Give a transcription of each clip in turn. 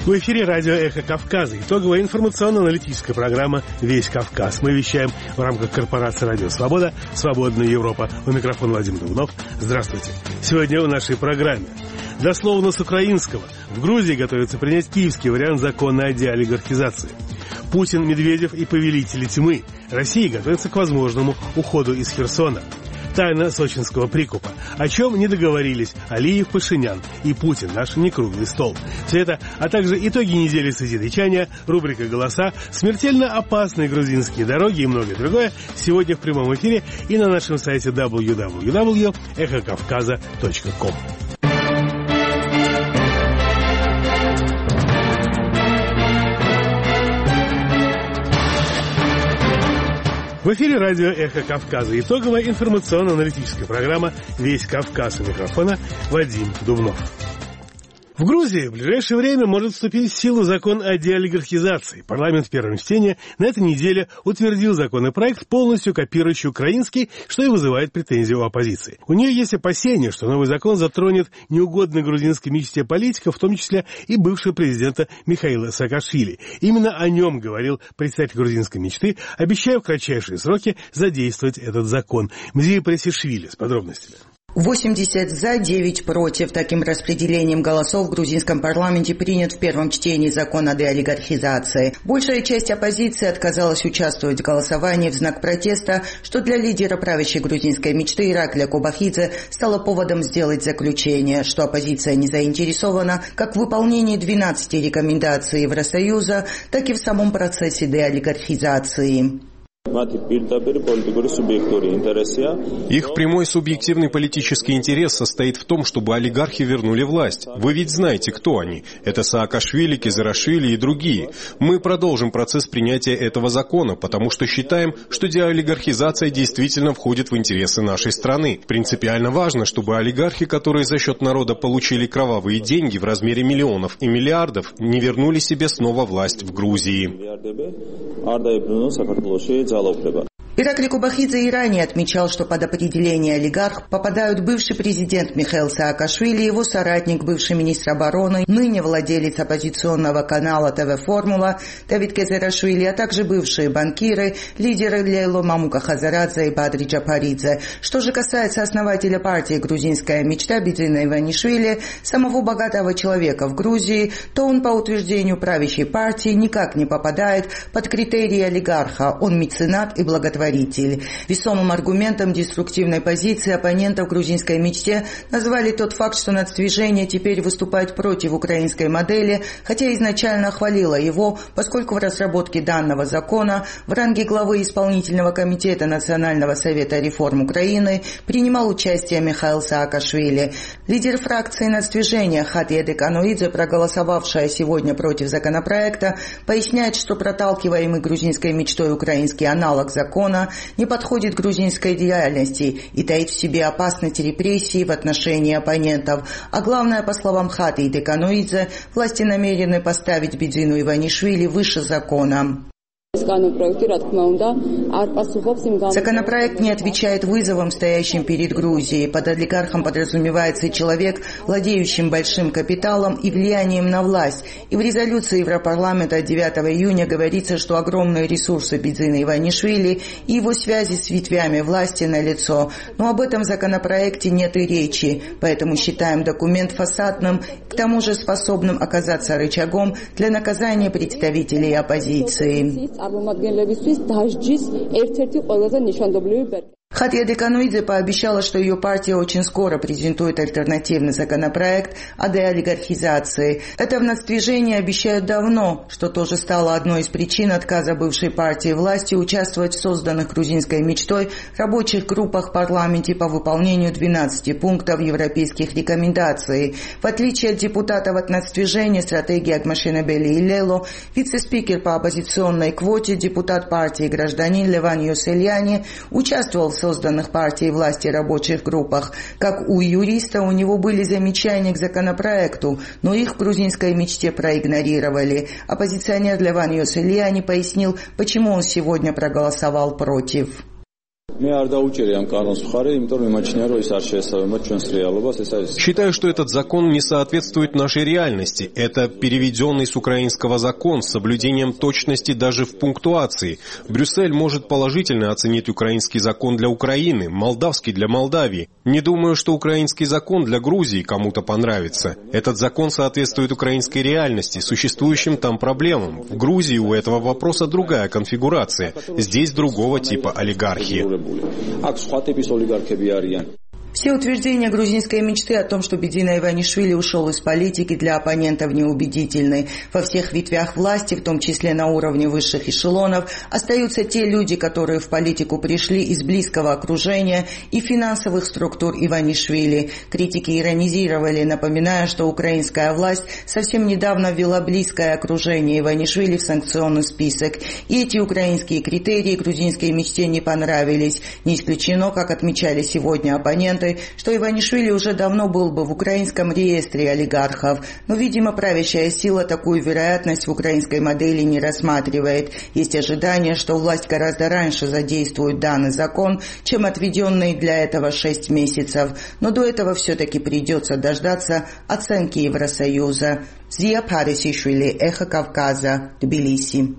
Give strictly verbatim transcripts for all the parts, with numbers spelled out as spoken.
В эфире радио «Эхо Кавказа». Итоговая информационно-аналитическая программа «Весь Кавказ». Мы вещаем в рамках корпорации «Радио Свобода», «Свободная Европа». У микрофона Вадим Дубнов. Здравствуйте. Сегодня в нашей программе. Дословно с украинского. В Грузии готовится принять киевский вариант закона о деолигархизации. Путин, Медведев и повелители тьмы. Россия готовится к возможному уходу из Херсона. Тайна сочинского прикупа. О чем не договорились Алиев, Пашинян и Путин. Наш не круглый стол. Все это, а также итоги недели созидачания, рубрика «Голоса», смертельно опасные грузинские дороги и многое другое сегодня в прямом эфире и на нашем сайте дабл ю дабл ю дабл ю точка эхо кавказа точка ком. В эфире радио «Эхо Кавказа». Итоговая информационно-аналитическая программа «Весь Кавказ». У микрофона Вадим Дубнов. В Грузии в ближайшее время может вступить в силу закон о деолигархизации. Парламент в первом чтении на этой неделе утвердил законопроект, полностью копирующий украинский, что и вызывает претензии у оппозиции. У нее есть опасения, что новый закон затронет неугодных грузинской мечте политиков, в том числе и бывшего президента Михаила Саакашвили. Именно о нем говорил представитель грузинской мечты, обещая в кратчайшие сроки задействовать этот закон. Мзия Пресишвили с подробностями. восемьдесят за, девять против. Таким распределением голосов в грузинском парламенте принят в первом чтении закон о деолигархизации. Большая часть оппозиции отказалась участвовать в голосовании в знак протеста, что для лидера правящей грузинской мечты Ираклия Кобахидзе стало поводом сделать заключение, что оппозиция не заинтересована как в выполнении двенадцати рекомендаций Евросоюза, так и в самом процессе деолигархизации. Их прямой субъективный политический интерес состоит в том, чтобы олигархи вернули власть. Вы ведь знаете, кто они. Это Саакашвили, Кизарашвили и другие. Мы продолжим процесс принятия этого закона, потому что считаем, что деолигархизация действительно входит в интересы нашей страны. Принципиально важно, чтобы олигархи, которые за счет народа получили кровавые деньги в размере миллионов и миллиардов, не вернули себе снова власть в Грузии. Ираклий Кобахидзе и ранее отмечал, что под определение олигарх попадают бывший президент Михаил Саакашвили, его соратник, бывший министр обороны, ныне владелец оппозиционного канала ТВ «Формула» Давид Кизарашвили, а также бывшие банкиры, лидеры Лейло Мамука Хазарадзе и Бадри Джапаридзе. Что же касается основателя партии «Грузинская мечта» Бидзина Иванишвили, самого богатого человека в Грузии, то он по утверждению правящей партии никак не попадает под критерии олигарха. Он меценат и благотворитель. Весомым аргументом деструктивной позиции оппонентов грузинской мечте назвали тот факт, что нацдвижение теперь выступает против украинской модели, хотя изначально хвалило его, поскольку в разработке данного закона в ранге главы исполнительного комитета Национального совета реформ Украины принимал участие Михаил Саакашвили. Лидер фракции нацдвижения Хатия Деканоидзе, проголосовавшая сегодня против законопроекта, поясняет, что проталкиваемый грузинской мечтой украинский аналог закона не подходит грузинской реальности и таит в себе опасность репрессий в отношении оппонентов. А главное, по словам Хатии Деканоидзе, власти намерены поставить Бидзину Иванишвили выше закона. Законопроект не отвечает вызовам, стоящим перед Грузией. Под олигархом подразумевается человек, владеющим большим капиталом и влиянием на власть. И в резолюции Европарламента от девятого июня говорится, что огромные ресурсы Бидзина Иванишвили и его связи с ветвями власти налицо. Но об этом законопроекте нет и речи. Поэтому считаем документ фасадным, к тому же способным оказаться рычагом для наказания представителей оппозиции. Хатия Деканоидзе пообещала, что ее партия очень скоро презентует альтернативный законопроект о деолигархизации. Это в нацдвижении обещают давно, что тоже стало одной из причин отказа бывшей партии власти участвовать в созданных грузинской мечтой рабочих группах в парламенте по выполнению двенадцати пунктов европейских рекомендаций. В отличие от депутатов от нацдвижения стратегии Агмашинабели и Лело, вице-спикер по оппозиционной квоте, депутат партии «Гражданин» Леван Йосельяни участвовал в созданных партией власти рабочих группах. Как у юриста, у него были замечания к законопроекту, но их в грузинской мечте проигнорировали. Оппозиционер Леван Йосельяни пояснил, почему он сегодня проголосовал против. Считаю, что этот закон не соответствует нашей реальности. Это переведенный с украинского закон с соблюдением точности даже в пунктуации. Брюссель может положительно оценить украинский закон для Украины, молдавский для Молдавии. Не думаю, что украинский закон для Грузии кому-то понравится. Этот закон соответствует украинской реальности, существующим там проблемам. В Грузии у этого вопроса другая конфигурация. Здесь другого типа олигархии. Все утверждения грузинской мечты о том, что Бедина Иванишвили ушел из политики, для оппонентов неубедительны. Во всех ветвях власти, в том числе на уровне высших эшелонов, остаются те люди, которые в политику пришли из близкого окружения и финансовых структур Иванишвили. Критики иронизировали, напоминая, что украинская власть совсем недавно ввела близкое окружение Иванишвили в санкционный список. И эти украинские критерии грузинской мечте не понравились. Не исключено, как отмечали сегодня оппоненты, что Иванишвили уже давно был бы в украинском реестре олигархов, но, видимо, правящая сила такую вероятность в украинской модели не рассматривает. Есть ожидание, что власть гораздо раньше задействует данный закон, чем отведенные для этого шесть месяцев, но до этого все-таки придется дождаться оценки Евросоюза. Зия Парисишвили, Эхо Кавказа, Тбилиси.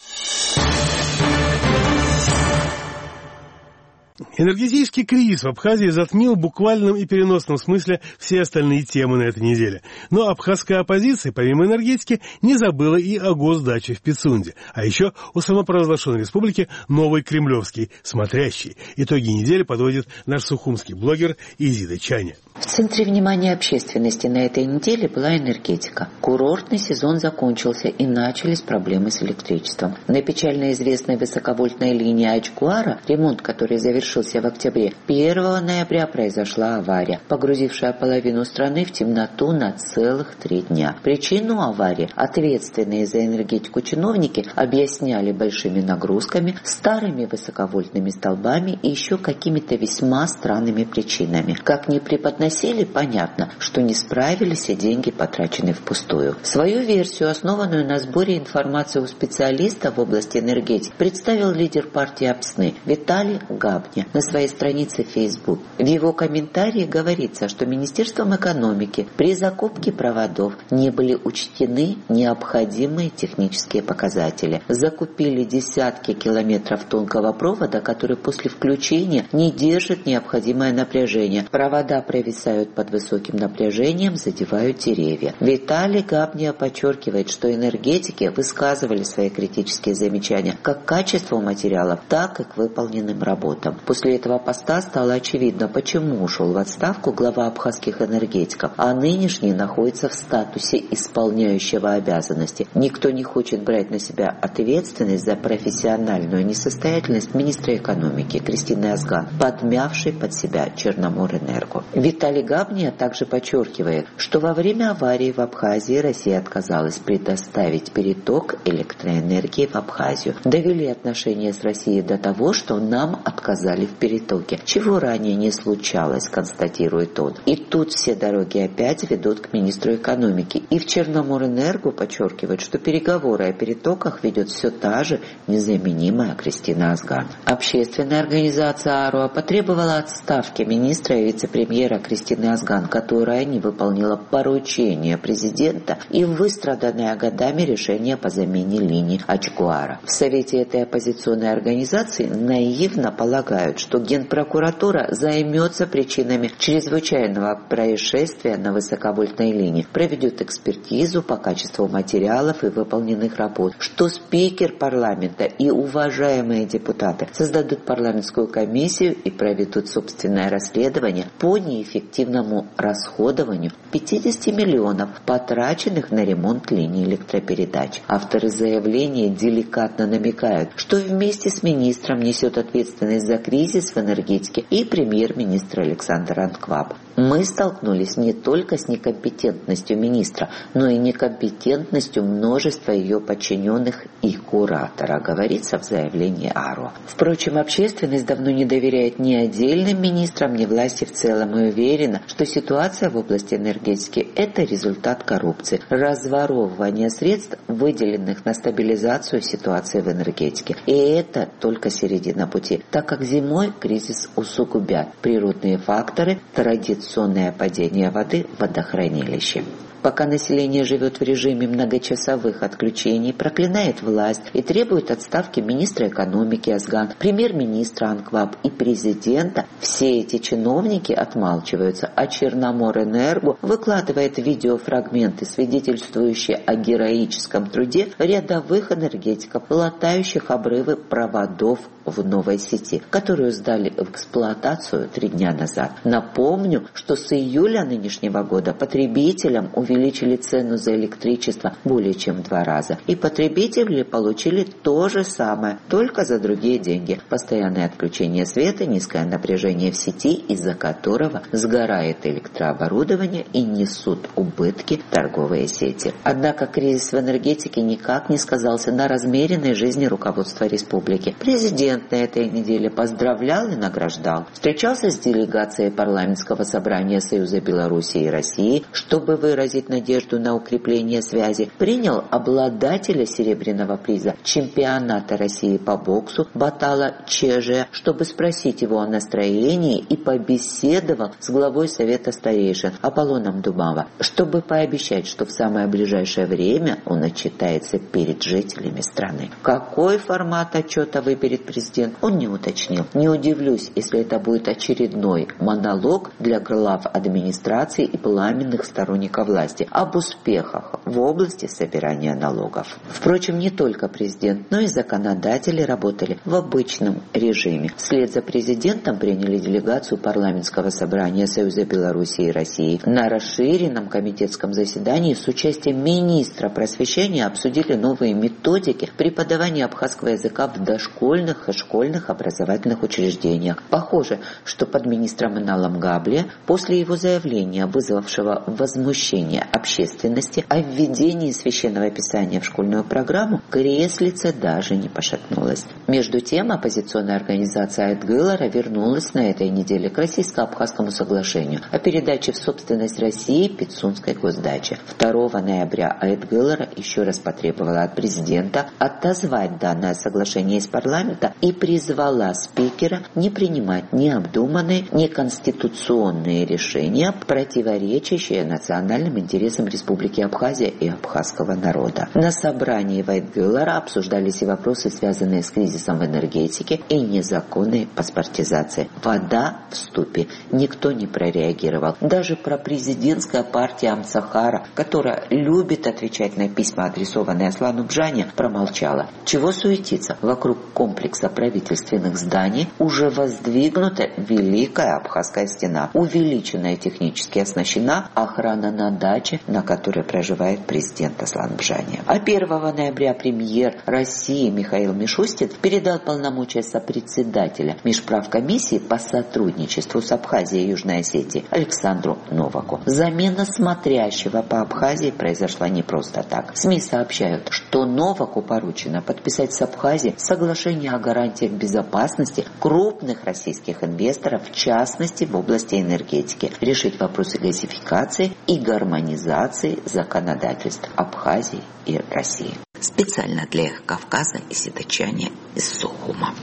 Энергетический кризис в Абхазии затмил в буквальном и переносном смысле все остальные темы на этой неделе. Но абхазская оппозиция, помимо энергетики, не забыла и о госдаче в Пицунде. А еще у самопровозглашенной республики новый кремлевский смотрящий. Итоги недели подводит наш сухумский блогер Изида Чаня. В центре внимания общественности на этой неделе была энергетика. Курортный сезон закончился и начались проблемы с электричеством. На печально известной высоковольтной линии Ачгуара, ремонт который завершился в октябре, первого ноября произошла авария, погрузившая половину страны в темноту на целых три дня. Причину аварии ответственные за энергетику чиновники объясняли большими нагрузками, старыми высоковольтными столбами и еще какими-то весьма странными причинами. Как ни преподносили, понятно, что не справились и деньги потрачены впустую. Свою версию, основанную на сборе информации у специалистов в области энергетики, представил лидер партии Апсны Виталий Габня на своей странице в Facebook. В его комментарии говорится, что Министерством экономики при закупке проводов не были учтены необходимые технические показатели. Закупили десятки километров тонкого провода, который после включения не держит необходимое напряжение. Провода провисают под высоким напряжением, задевают деревья. Виталий Габня подчеркивает, что энергетики высказывали свои критические замечания как к качеству материалов, так и к выполненным работам. После этого поста стало очевидно, почему ушел в отставку глава абхазских энергетиков, а нынешний находится в статусе исполняющего обязанности. Никто не хочет брать на себя ответственность за профессиональную несостоятельность министра экономики Кристины Азган, подмявшей под себя Черноморэнерго. Виталий Габня также подчеркивает, что во время аварии в Абхазии Россия отказалась предоставить переток электроэнергии в Абхазию. Довели отношения с Россией до того, что нам отказали в перетоке, чего ранее не случалось, констатирует он. И тут все дороги опять ведут к министру экономики. И в Черноморэнерго подчеркивает, что переговоры о перетоках ведет все та же незаменимая Кристина Азган. Общественная организация АРУА потребовала отставки министра и вице-премьера Кристины Азган, которая не выполнила поручение президента и выстраданное годами решение по замене линий Ачгуара. В совете этой оппозиционной организации наивно полагают, что Генпрокуратура займется причинами чрезвычайного происшествия на высоковольтной линии, проведет экспертизу по качеству материалов и выполненных работ, что спикер парламента и уважаемые депутаты создадут парламентскую комиссию и проведут собственное расследование по неэффективному расходованию пятьдесят миллионов, потраченных на ремонт линий электропередач. Авторы заявления деликатно намекают, что вместе с министром несет ответственность за кризис в энергетике и премьер-министр Александр Анкваб. Мы столкнулись не только с некомпетентностью министра, но и некомпетентностью множества ее подчиненных и куратора, говорится в заявлении АРО. Впрочем, общественность давно не доверяет ни отдельным министрам, ни власти в целом и уверена, что ситуация в области энергетики – это результат коррупции, разворовывания средств, выделенных на стабилизацию ситуации в энергетике. И это только середина пути, так как зимой кризис усугубят природные факторы, традиционное падение воды в водохранилище. Пока население живет в режиме многочасовых отключений, проклинает власть и требует отставки министра экономики Азган, премьер-министра Анкваб и президента, все эти чиновники отмалчиваются, а Черноморэнерго выкладывает видеофрагменты, свидетельствующие о героическом труде рядовых энергетиков, латающих обрывы проводов в новой сети, которую сдали в эксплуатацию три дня назад. Напомню, что с июля нынешнего года потребителям увеличили цену за электричество более чем в два раза. И потребители получили то же самое, только за другие деньги. Постоянное отключение света, низкое напряжение в сети, из-за которого сгорает электрооборудование и несут убытки торговые сети. Однако кризис в энергетике никак не сказался на размеренной жизни руководства республики. Президент на этой неделе поздравлял и награждал. Встречался с делегацией парламентского собрания Союза Беларуси и России, чтобы выразить надежду на укрепление связи. Принял обладателя серебряного приза чемпионата России по боксу Батала Чеже, чтобы спросить его о настроении, и побеседовал с главой Совета старейшин Аполлоном Дубава, чтобы пообещать, что в самое ближайшее время он отчитается перед жителями страны. Какой формат отчета выберет президент, он не уточнил. Не удивлюсь, если это будет очередной монолог для глав администрации и пламенных сторонников власти об успехах в области собирания налогов. Впрочем, не только президент, но и законодатели работали в обычном режиме. Вслед за президентом приняли делегацию парламентского собрания Союза Беларуси и России. На расширенном комитетском заседании с участием министра просвещения обсудили новые методики преподавания абхазского языка в дошкольных и школьных образовательных учреждениях. Похоже, что под министром Иналом Габле после его заявления, вызвавшего возмущение общественности о введении священного писания в школьную программу, креслице даже не пошатнулась. Между тем, оппозиционная организация Айтгылара вернулась на этой неделе к российско-абхазскому соглашению о передаче в собственность России Пицунской госдачи. второго ноября Айтгылара еще раз потребовала от президента отозвать данное соглашение из парламента и призвала спикера не принимать необдуманные, неконституционные решения, противоречащие национальным интересам Республики Абхазия и абхазского народа. На собрании в Айтгылара обсуждались и вопросы, связанные с кризисом в энергетике и незаконной паспортизацией. Вода в ступе. Никто не прореагировал. Даже пропрезидентская партия Амцахара, которая любит отвечать на письма, адресованные Аслану Бжане, промолчала. Чего суетиться? Вокруг комплекса правительственных зданий уже воздвигнута Великая Абхазская стена, увеличенная технически оснащена, охрана на даче, на которой проживает президент Аслан Бжане. А первого ноября премьер России Михаил Мишустин передал полномочия сопредседателя Межправкомиссии по сотрудничеству с Абхазией и Южной Осетией Александру Новаку. Замена смотрящего по Абхазии произошла не просто так. СМИ сообщают, что Новаку поручено подписать с Абхазией соглашение о гарантиях безопасности крупных российских инвесторов, в частности в области энергетики, решить вопросы газификации и гармонизации законодательств Абхазии и России. Специально для Кавказа и Сидачане из Сухума.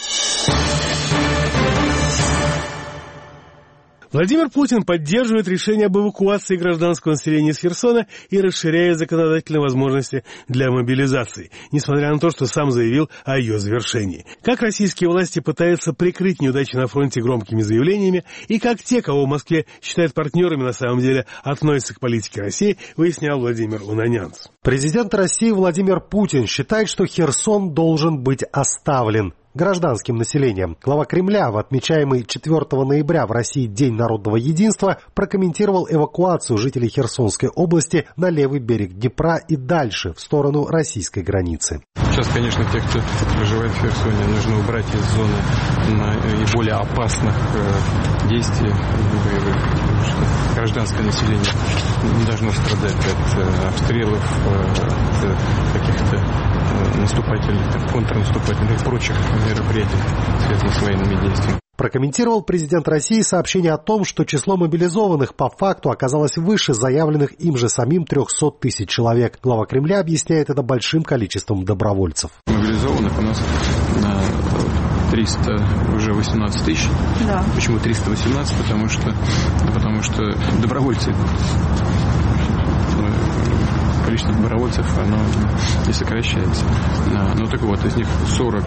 Владимир Путин поддерживает решение об эвакуации гражданского населения из Херсона и расширяет законодательные возможности для мобилизации, несмотря на то, что сам заявил о ее завершении. Как российские власти пытаются прикрыть неудачи на фронте громкими заявлениями, и как те, кого в Москве считают партнерами, на самом деле относятся к политике России, выяснял Владимир Унанянц. Президент России Владимир Путин считает, что Херсон должен быть оставлен гражданским населением. Глава Кремля в отмечаемый четвёртого ноября в России День народного единства прокомментировал эвакуацию жителей Херсонской области на левый берег Днепра и дальше, в сторону российской границы. Сейчас, конечно, тех, кто проживает в Херсоне, нужно убрать из зоны наиболее опасных действий боевых. гражданское население не должно страдать от обстрелов, от каких-то наступательных, контрнаступательных и прочих мероприятий, связанных с военными действиями. Прокомментировал президент России сообщение о том, что число мобилизованных по факту оказалось выше заявленных им же самим трехсот тысяч человек. Глава Кремля объясняет это большим количеством добровольцев. Мобилизованных у нас триста, уже восемнадцать тысяч. Да. Почему триста восемнадцать? Потому что, потому что добровольцы, количество добровольцев, оно не сокращается. Ну так вот, из них сорок,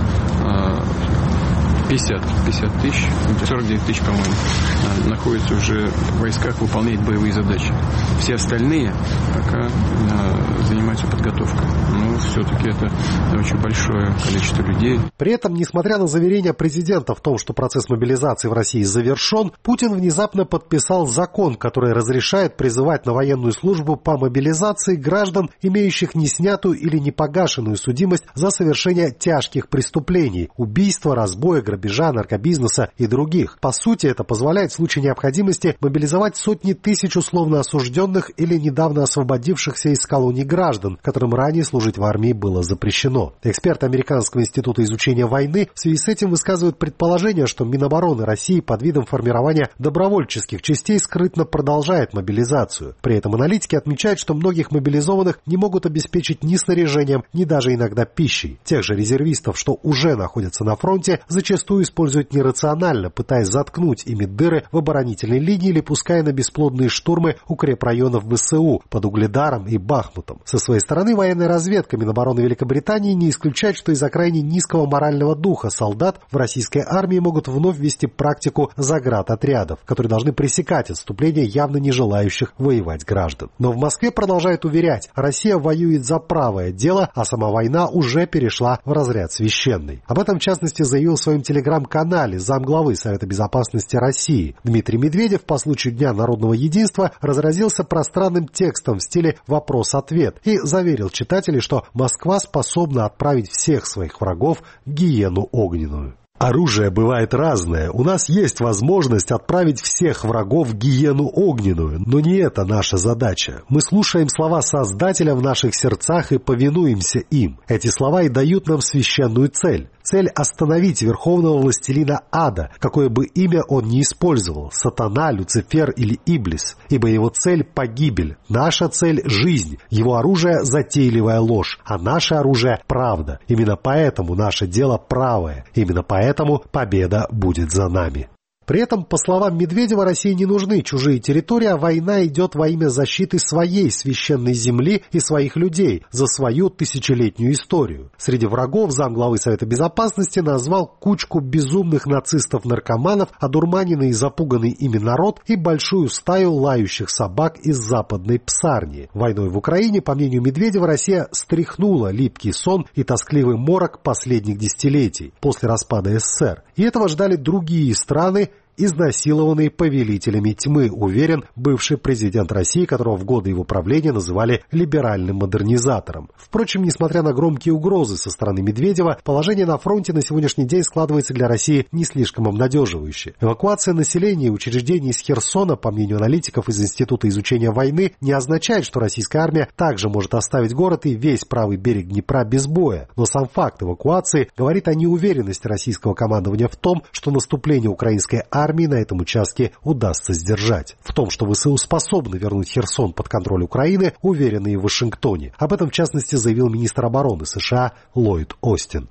пятьдесят, пятьдесят тысяч, сорок девять тысяч, по-моему, находятся уже в войсках, выполняют боевые задачи. Все остальные пока занимаются подготовкой. Но все-таки это очень большое количество людей. При этом, несмотря на заверения президента в том, что процесс мобилизации в России завершен, Путин внезапно подписал закон, который разрешает призывать на военную службу по мобилизации граждан, имеющих неснятую или непогашенную судимость за совершение тяжких преступлений – убийства, разбоя, грабежа, наркобизнеса и других. По сути, это позволяет в случае необходимости мобилизовать сотни тысяч условно осужденных или недавно освободившихся из колоний граждан, которым ранее служить в армии было запрещено. Эксперты Американского института изучения войны в связи с этим высказывают предположение, что Минобороны России под видом формирования добровольческих частей скрытно продолжает мобилизацию. При этом аналитики отмечают, что многих мобилизованных не могут обеспечить ни снаряжением, ни даже иногда пищей. Тех же резервистов, что уже находятся на фронте, зачастую используют нерационально, пытаясь заткнуть ими дыры в оборонительной линии или пуская на бесплодные штурмы укрепрайонов ВСУ под Угледаром и Бахмутом. Со своей стороны, военная разведка Минобороны Великобритании не исключает, что из-за крайне низкого морального духа солдат в российской армии могут вновь ввести практику заградотрядов, которые должны пресекать отступление явно не желающих воевать граждан. Но в Москве продолжают уверять, Россия воюет за правое дело, а сама война уже перешла в разряд священный. Об этом, в частности, заявил в своем телеграм-канале замглавы Совета Безопасности России. Дмитрий Медведев по случаю Дня народного единства разразился пространным текстом в стиле «вопрос-ответ» и заверил читателей, что Москва способна отправить всех своих врагов в гиену огненную. Оружие бывает разное. У нас есть возможность отправить всех врагов в гиену огненную, но не это наша задача. Мы слушаем слова Создателя в наших сердцах и повинуемся им. Эти слова и дают нам священную цель. Цель остановить верховного властелина ада, какое бы имя он ни использовал, сатана, Люцифер или Иблис, ибо его цель – погибель, наша цель – жизнь, его оружие – затейливая ложь, а наше оружие – правда. Именно поэтому наше дело правое, именно поэтому победа будет за нами. При этом, по словам Медведева, России не нужны чужие территории, а война идет во имя защиты своей священной земли и своих людей за свою тысячелетнюю историю. Среди врагов замглавы Совета Безопасности назвал кучку безумных нацистов-наркоманов, одурманенный и запуганный ими народ и большую стаю лающих собак из западной Псарни. Войной в Украине, по мнению Медведева, Россия стряхнула липкий сон и тоскливый морок последних десятилетий после распада СССР. И этого ждали другие страны, изнасилованный повелителями тьмы, уверен бывший президент России, которого в годы его правления называли либеральным модернизатором. Впрочем, несмотря на громкие угрозы со стороны Медведева, положение на фронте на сегодняшний день складывается для России не слишком обнадеживающе. Эвакуация населения и учреждений из Херсона, по мнению аналитиков из Института изучения войны, не означает, что российская армия также может оставить город и весь правый берег Днепра без боя. Но сам факт эвакуации говорит о неуверенности российского командования в том, что наступление украинской армии армии на этом участке удастся сдержать. В том, что ВСУ способны вернуть Херсон под контроль Украины, уверены и в Вашингтоне. Об этом, в частности, заявил министр обороны США Ллойд Остин.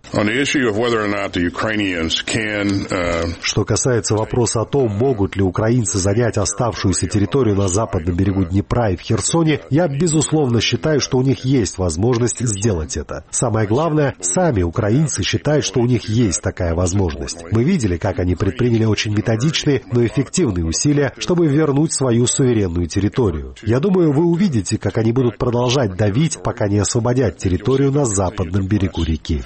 Что касается вопроса о том, могут ли украинцы занять оставшуюся территорию на западном берегу Днепра и в Херсоне, я, безусловно, считаю, что у них есть возможность сделать это. Самое главное, сами украинцы считают, что у них есть такая возможность. Мы видели, как они предприняли очень методичные, но эффективные усилия, чтобы вернуть свою суверенную территорию. Я думаю, вы увидите, как они будут продолжать давить, пока не освободят территорию на западном берегу реки.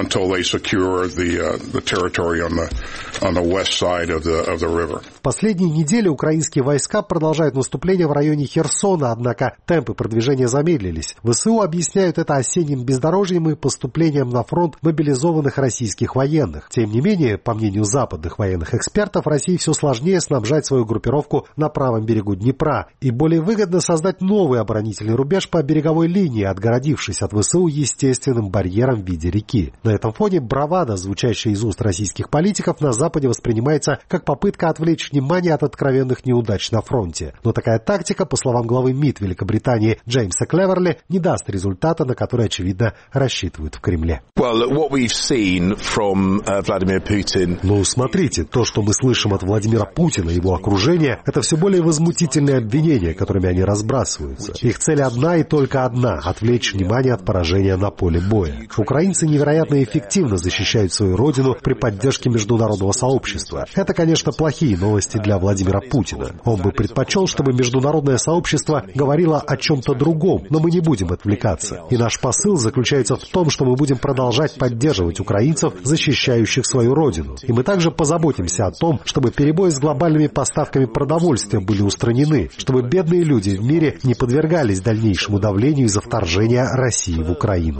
В последние недели украинские войска продолжают наступление в районе Херсона, однако темпы продвижения замедлились. ВСУ объясняют это осенним бездорожьем и поступлением на фронт мобилизованных российских военных. Тем не менее, по мнению западных военных экспертов, России все сложнее снабжать свою группировку на правом берегу Днепра, и более выгодно создать новый оборонительный рубеж по береговой линии, отгородившись от ВСУ естественным барьером в виде реки. На этом фоне бравада, звучащая из уст российских политиков, на Западе воспринимается как попытка отвлечь внимание от откровенных неудач на фронте. Но такая тактика, по словам главы МИД Великобритании Джеймса Клеверли, не даст результата, на который, очевидно, рассчитывают в Кремле. Well, what we've seen from, uh, Vladimir Putin... Ну, смотрите, то, что мы слышим от Владимира Путина и его окружения, это все более возмутительные обвинения, которыми они разбрасываются. Их цель одна и только одна — отвлечь внимание от поражения на поле боя. Украинцы невероятно эффективно защищают свою родину при поддержке международного сообщества. Это, конечно, плохие новости для Владимира Путина. Он бы предпочел, чтобы международное сообщество говорило о чем-то другом, но мы не будем отвлекаться. И наш посыл заключается в том, что мы будем продолжать поддерживать украинцев, защищающих свою родину. И мы также позаботимся о том, чтобы перебои с глобальными поставками продовольствия были устранены, чтобы бедные люди в мире не подвергались дальнейшему давлению из-за вторжения России в Украину.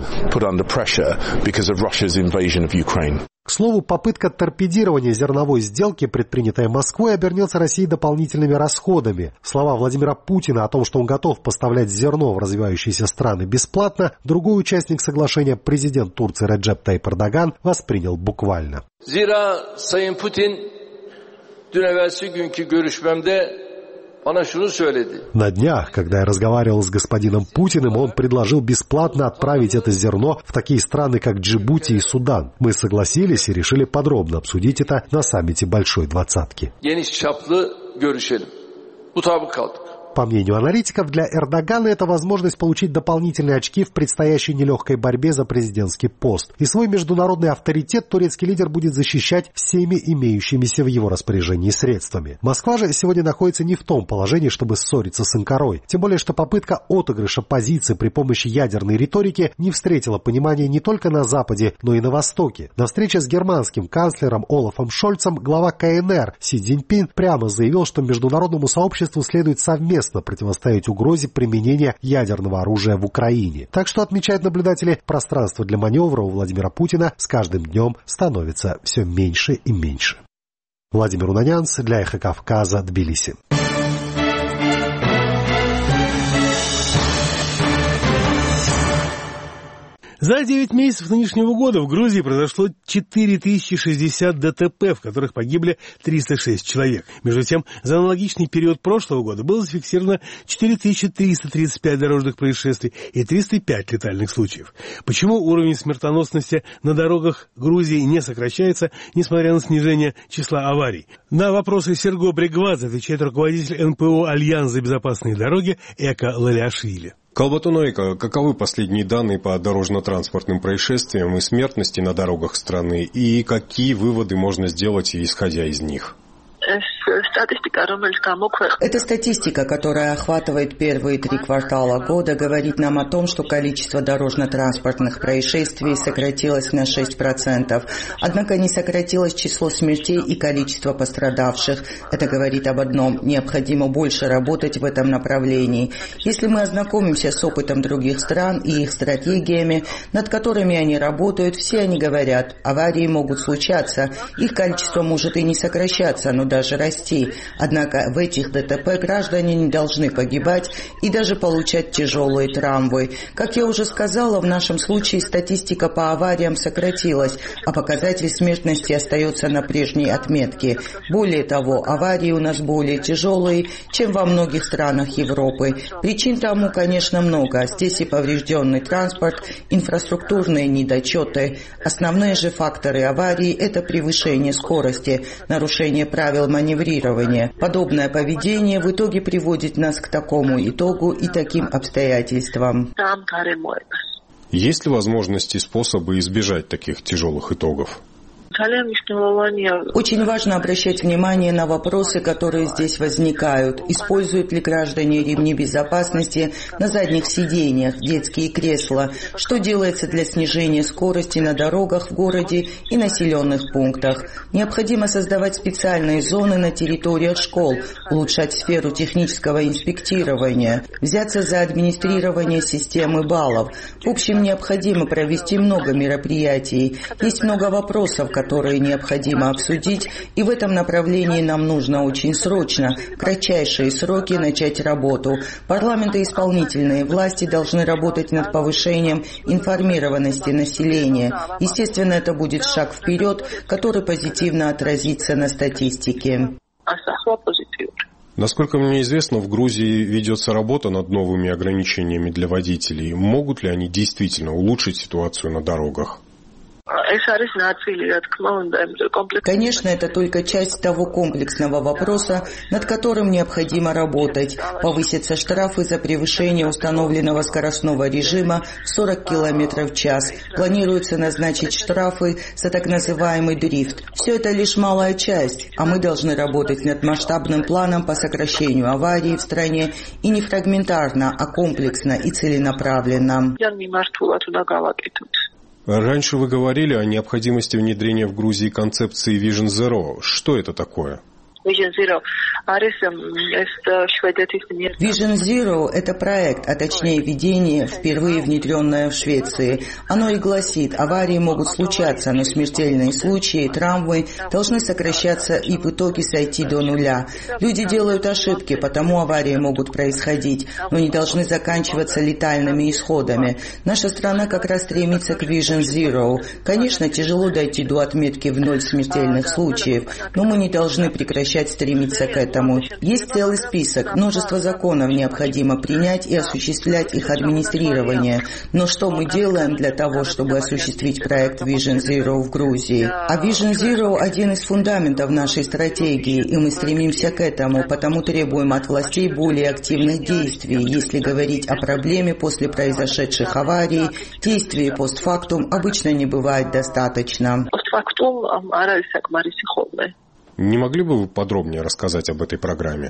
К слову, попытка торпедирования зерновой сделки, предпринятая Москвой, обернется России дополнительными расходами. Слова Владимира Путина о том, что он готов поставлять зерно в развивающиеся страны бесплатно, другой участник соглашения, президент Турции Реджеп Тайип Эрдоган, воспринял буквально. Zira Sayın Putin dün evvelsi günkü görüşmemde На днях, когда я разговаривал с господином Путиным, он предложил бесплатно отправить это зерно в такие страны, как Джибути и Судан. Мы согласились и решили подробно обсудить это на саммите Большой Двадцатки. По мнению аналитиков, для Эрдогана это возможность получить дополнительные очки в предстоящей нелегкой борьбе за президентский пост. И свой международный авторитет турецкий лидер будет защищать всеми имеющимися в его распоряжении средствами. Москва же сегодня находится не в том положении, чтобы ссориться с Анкарой. Тем более, что попытка отыгрыша позиции при помощи ядерной риторики не встретила понимания не только на Западе, но и на Востоке. На встрече с германским канцлером Олафом Шольцем глава КНР Си Цзиньпин прямо заявил, что международному сообществу следует совместно противостоять угрозе применения ядерного оружия в Украине. Так что, отмечают наблюдатели, пространство для маневра у Владимира Путина с каждым днем становится все меньше и меньше. Владимир Унанянц для Эхо Кавказа, Тбилиси. За девять месяцев нынешнего года в Грузии произошло четыре тысячи шестьдесят ДТП, в которых погибли триста шесть человек. Между тем, за аналогичный период прошлого года было зафиксировано четыре тысячи триста тридцать пять дорожных происшествий и триста пять летальных случаев. Почему уровень смертоносности на дорогах Грузии не сокращается, несмотря на снижение числа аварий? На вопросы Серго Брегвадзе отвечает руководитель эн пэ о «Альянс за безопасные дороги» Эко Лалиашвили. Калбатунойка, каковы последние данные по дорожно-транспортным происшествиям и смертности на дорогах страны, и какие выводы можно сделать, исходя из них? Эта статистика, которая охватывает первые три квартала года, говорит нам о том, что количество дорожно-транспортных происшествий сократилось на шесть процентов. Однако не сократилось число смертей и количество пострадавших. Это говорит об одном: необходимо больше работать в этом направлении. Если мы ознакомимся с опытом других стран и их стратегиями, над которыми они работают, все они говорят: аварии могут случаться, их количество может и не сокращаться, но даже расти. Однако в этих ДТП граждане не должны погибать и даже получать тяжелые травмы. Как я уже сказала, в нашем случае статистика по авариям сократилась, а показатель смертности остается на прежней отметке. Более того, аварии у нас более тяжелые, чем во многих странах Европы. Причин тому, конечно, много. Здесь и поврежденный транспорт, инфраструктурные недочеты. Основные же факторы аварии – это превышение скорости, нарушение правил маневрирования. Подобное поведение в итоге приводит нас к такому итогу и таким обстоятельствам. Есть ли возможности и способы избежать таких тяжелых итогов? Очень важно обращать внимание на вопросы, которые здесь возникают. Используют ли граждане ремни безопасности на задних сиденьях, детские кресла? Что делается для снижения скорости на дорогах в городе и населенных пунктах? Необходимо создавать специальные зоны на территориях школ, улучшать сферу технического инспектирования, взяться за администрирование системы баллов. В общем, необходимо провести много мероприятий. Есть много вопросов, которые которые необходимо обсудить, и в этом направлении нам нужно очень срочно, в кратчайшие сроки начать работу. Парламент и исполнительные власти должны работать над повышением информированности населения. Естественно, это будет шаг вперед, который позитивно отразится на статистике. Насколько мне известно, в Грузии ведется работа над новыми ограничениями для водителей. Могут ли они действительно улучшить ситуацию на дорогах? Конечно, это только часть того комплексного вопроса, над которым необходимо работать. Повысятся штрафы за превышение установленного скоростного режима в сорок километров в час. Планируется назначить штрафы за так называемый дрифт. Все это лишь малая часть, а мы должны работать над масштабным планом по сокращению аварий в стране и не фрагментарно, а комплексно и целенаправленно. Раньше вы говорили о необходимости внедрения в Грузии концепции Vision Zero. Что это такое? Vision Zero – это проект, а точнее видение, впервые внедренное в Швеции. Оно и гласит, аварии могут случаться, но смертельные случаи, травмы должны сокращаться и в итоге сойти до нуля. Люди делают ошибки, потому аварии могут происходить, но не должны заканчиваться летальными исходами. Наша страна как раз стремится к Vision Zero. Конечно, тяжело дойти до отметки в ноль смертельных случаев, но мы не должны прекращать стремиться к этому. Есть целый список, множество законов необходимо принять и осуществлять их администрирование. Но что мы делаем для того, чтобы осуществить проект Vision Zero в Грузии? А Vision Zero – один из фундаментов нашей стратегии, и мы стремимся к этому, потому требуем от властей более активных действий. Если говорить о проблеме после произошедших аварий, действий постфактум обычно не бывает достаточно. Не могли бы вы подробнее рассказать об этой программе?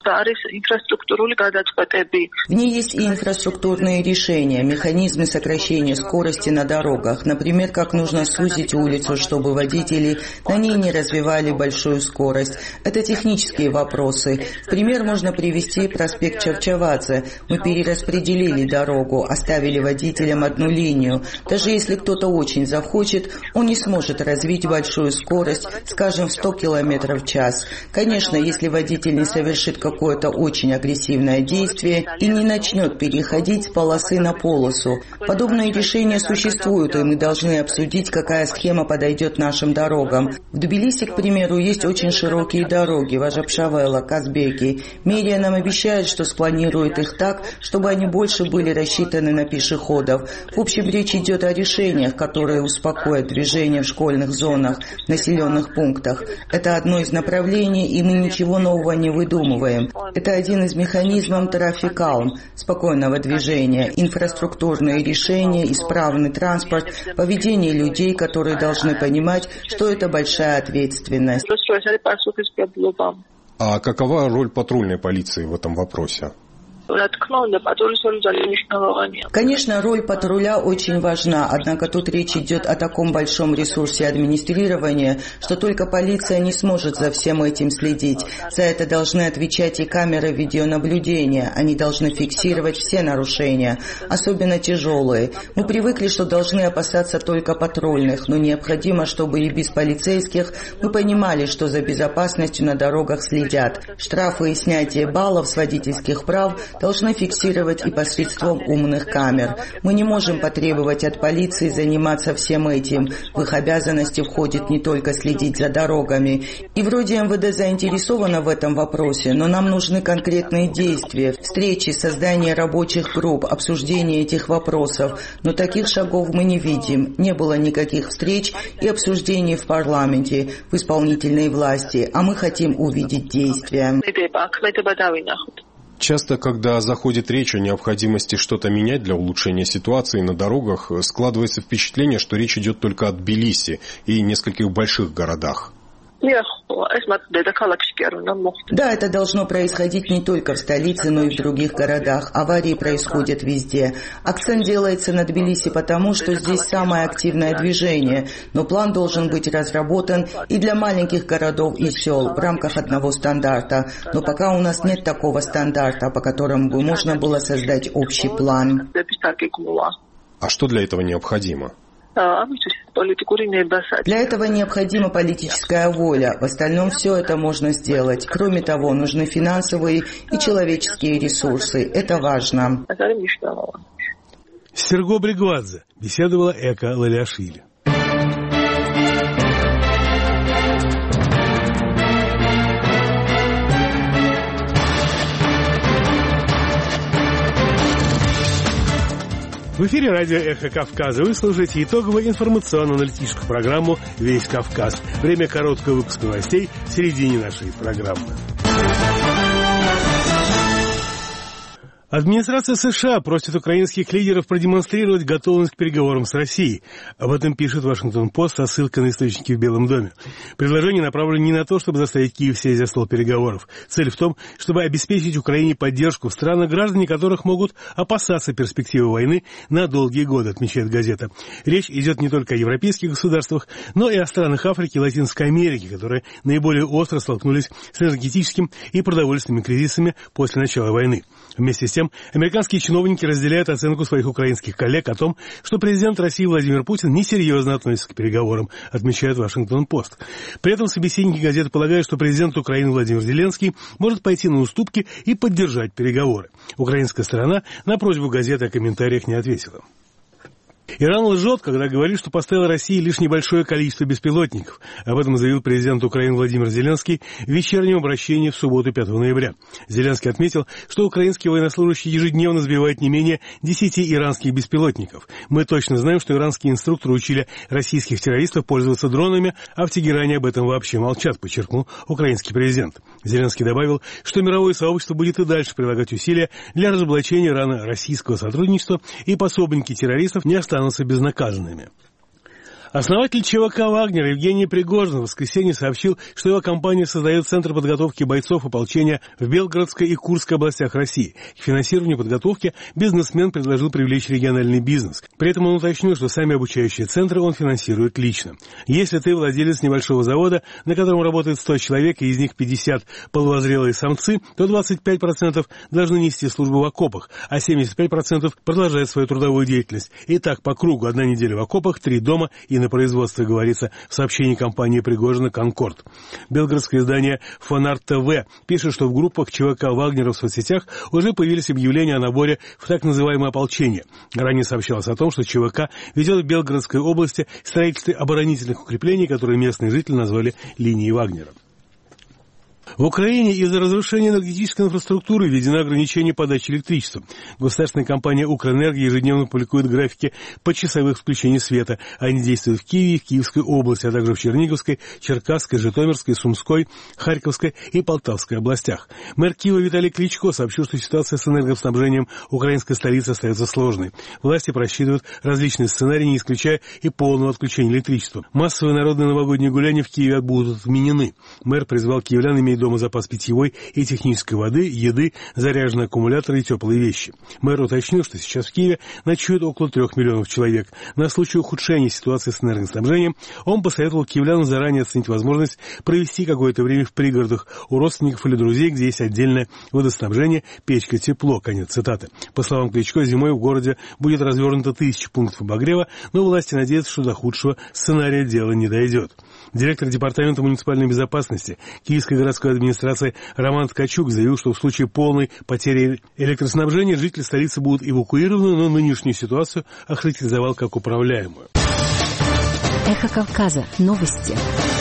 В ней есть и инфраструктурные решения, механизмы сокращения скорости на дорогах. Например, как нужно сузить улицу, чтобы водители на ней не развивали большую скорость. Это технические вопросы. В пример можно привести проспект Чавчавадзе. Мы перераспределили дорогу, оставили водителям одну линию. Даже если кто-то очень захочет, он не сможет развить большую скорость, скажем, в сто километров в час. Конечно, если водитель не совершит какой какое-то очень агрессивное действие и не начнет переходить с полосы на полосу. Подобные решения существуют, и мы должны обсудить, какая схема подойдет нашим дорогам. В Тбилиси, к примеру, есть очень широкие дороги, Важапшавела, Казбеки. Мерия нам обещает, что спланирует их так, чтобы они больше были рассчитаны на пешеходов. В общем, речь идет о решениях, которые успокоят движение в школьных зонах, в населенных пунктах. Это одно из направлений, и мы ничего нового не выдумываем. Это один из механизмов Traffic Calm, спокойного движения, инфраструктурные решения, исправный транспорт, поведение людей, которые должны понимать, что это большая ответственность. А какова роль патрульной полиции в этом вопросе? Конечно, роль патруля очень важна, однако тут речь идет о таком большом ресурсе администрирования, что только полиция не сможет за всем этим следить. За это должны отвечать и камеры видеонаблюдения, они должны фиксировать все нарушения, особенно тяжелые. Мы привыкли, что должны опасаться только патрульных, но необходимо, чтобы и без полицейских мы понимали, что за безопасностью на дорогах следят. Штрафы и снятие баллов с водительских прав должны фиксировать и посредством умных камер. Мы не можем потребовать от полиции заниматься всем этим. В их обязанности входит не только следить за дорогами. И вроде эм вэ дэ заинтересовано в этом вопросе, но нам нужны конкретные действия, встречи, создание рабочих групп, обсуждение этих вопросов. Но таких шагов мы не видим. Не было никаких встреч и обсуждений в парламенте, в исполнительной власти, а мы хотим увидеть действия. Часто, когда заходит речь о необходимости что-то менять для улучшения ситуации на дорогах, складывается впечатление, что речь идет только о Тбилиси и нескольких больших городах. Да, это должно происходить не только в столице, но и в других городах. Аварии происходят везде. Акцент делается на Тбилиси потому, что здесь самое активное движение, но план должен быть разработан и для маленьких городов и сел в рамках одного стандарта. Но пока у нас нет такого стандарта, по которому бы можно было создать общий план. А что для этого необходимо? Для этого необходима политическая воля. В остальном все это можно сделать. Кроме того, нужны финансовые и человеческие ресурсы. Это важно. Серго Бригвадзе беседовала Эка Лалиашвили. В эфире радио «Эхо Кавказа». Вы слушаете итоговую информационно-аналитическую программу «Весь Кавказ». Время короткого выпуска новостей в середине нашей программы. Администрация США просит украинских лидеров продемонстрировать готовность к переговорам с Россией. Об этом пишет Вашингтон-Пост со ссылкой на источники в Белом доме. Предложение направлено не на то, чтобы заставить Киев сесть за стол переговоров. Цель в том, чтобы обеспечить Украине поддержку в странах, граждане которых могут опасаться перспективы войны на долгие годы, отмечает газета. Речь идет не только о европейских государствах, но и о странах Африки и Латинской Америки, которые наиболее остро столкнулись с энергетическим и продовольственными кризисами после начала войны. Вместе с тем, американские чиновники разделяют оценку своих украинских коллег о том, что президент России Владимир Путин несерьезно относится к переговорам, отмечает Вашингтон-Пост. При этом собеседники газеты полагают, что президент Украины Владимир Зеленский может пойти на уступки и поддержать переговоры. Украинская сторона на просьбу газеты о комментариях не ответила. Иран лжет, когда говорит, что поставил России лишь небольшое количество беспилотников. Об этом заявил президент Украины Владимир Зеленский в вечернем обращении в субботу пятого ноября. Зеленский отметил, что украинские военнослужащие ежедневно сбивают не менее десяти иранских беспилотников. Мы точно знаем, что иранские инструкторы учили российских террористов пользоваться дронами, а в Тегеране об этом вообще молчат, подчеркнул украинский президент. Зеленский добавил, что мировое сообщество будет и дальше прилагать усилия для разоблачения ирано-российского сотрудничества, и пособники террористов не останутся безнаказанными. Основатель ЧВК «Вагнер» Евгений Пригожин в воскресенье сообщил, что его компания создает Центр подготовки бойцов ополчения в Белгородской и Курской областях России. К финансированию подготовки бизнесмен предложил привлечь региональный бизнес. При этом он уточнил, что сами обучающие центры он финансирует лично. Если ты владелец небольшого завода, на котором работает сто человек, и из них пятьдесят половозрелые самцы, то двадцать пять процентов должны нести службу в окопах, а семьдесят пять процентов продолжают свою трудовую деятельность. И так по кругу: одна неделя в окопах, три дома и на производстве, говорится в сообщении компании Пригожина «Конкорд». Белгородское издание «Фонарь ТВ» пишет, что в группах ЧВК «Вагнера» в соцсетях уже появились объявления о наборе в так называемое ополчение. Ранее сообщалось о том, что ЧВК ведет в Белгородской области строительство оборонительных укреплений, которые местные жители назвали линией Вагнера. В Украине из-за разрушения энергетической инфраструктуры введено ограничение подачи электричества. Государственная компания «Укрэнерго» ежедневно публикует графики почасовых включений света. Они действуют в Киеве и в Киевской области, а также в Черниговской, Черкасской, Житомирской, Сумской, Харьковской и Полтавской областях. Мэр Киева Виталий Кличко сообщил, что ситуация с энергоснабжением украинской столицы остается сложной. Власти просчитывают различные сценарии, не исключая и полного отключения электричества. Массовые народные новогодние гуляния в Киеве будут отменены. Мэр призвал киевлян иметь дома запас питьевой и технической воды, еды, заряженные аккумуляторы и теплые вещи. Мэр уточнил, что сейчас в Киеве ночует около трех миллионов человек. На случай ухудшения ситуации с энергоснабжением он посоветовал киевлянам заранее оценить возможность провести какое-то время в пригородах у родственников или друзей, где есть отдельное водоснабжение, печка, тепло. Конец цитаты. По словам Кличко, зимой в городе будет развернуто тысячи пунктов обогрева, но власти надеются, что до худшего сценария дело не дойдет. Директор департамента муниципальной безопасности Киевской городской администрации Роман Ткачук заявил, что в случае полной потери электроснабжения жители столицы будут эвакуированы, но нынешнюю ситуацию охарактеризовал как управляемую. Эхо Кавказа. Новости.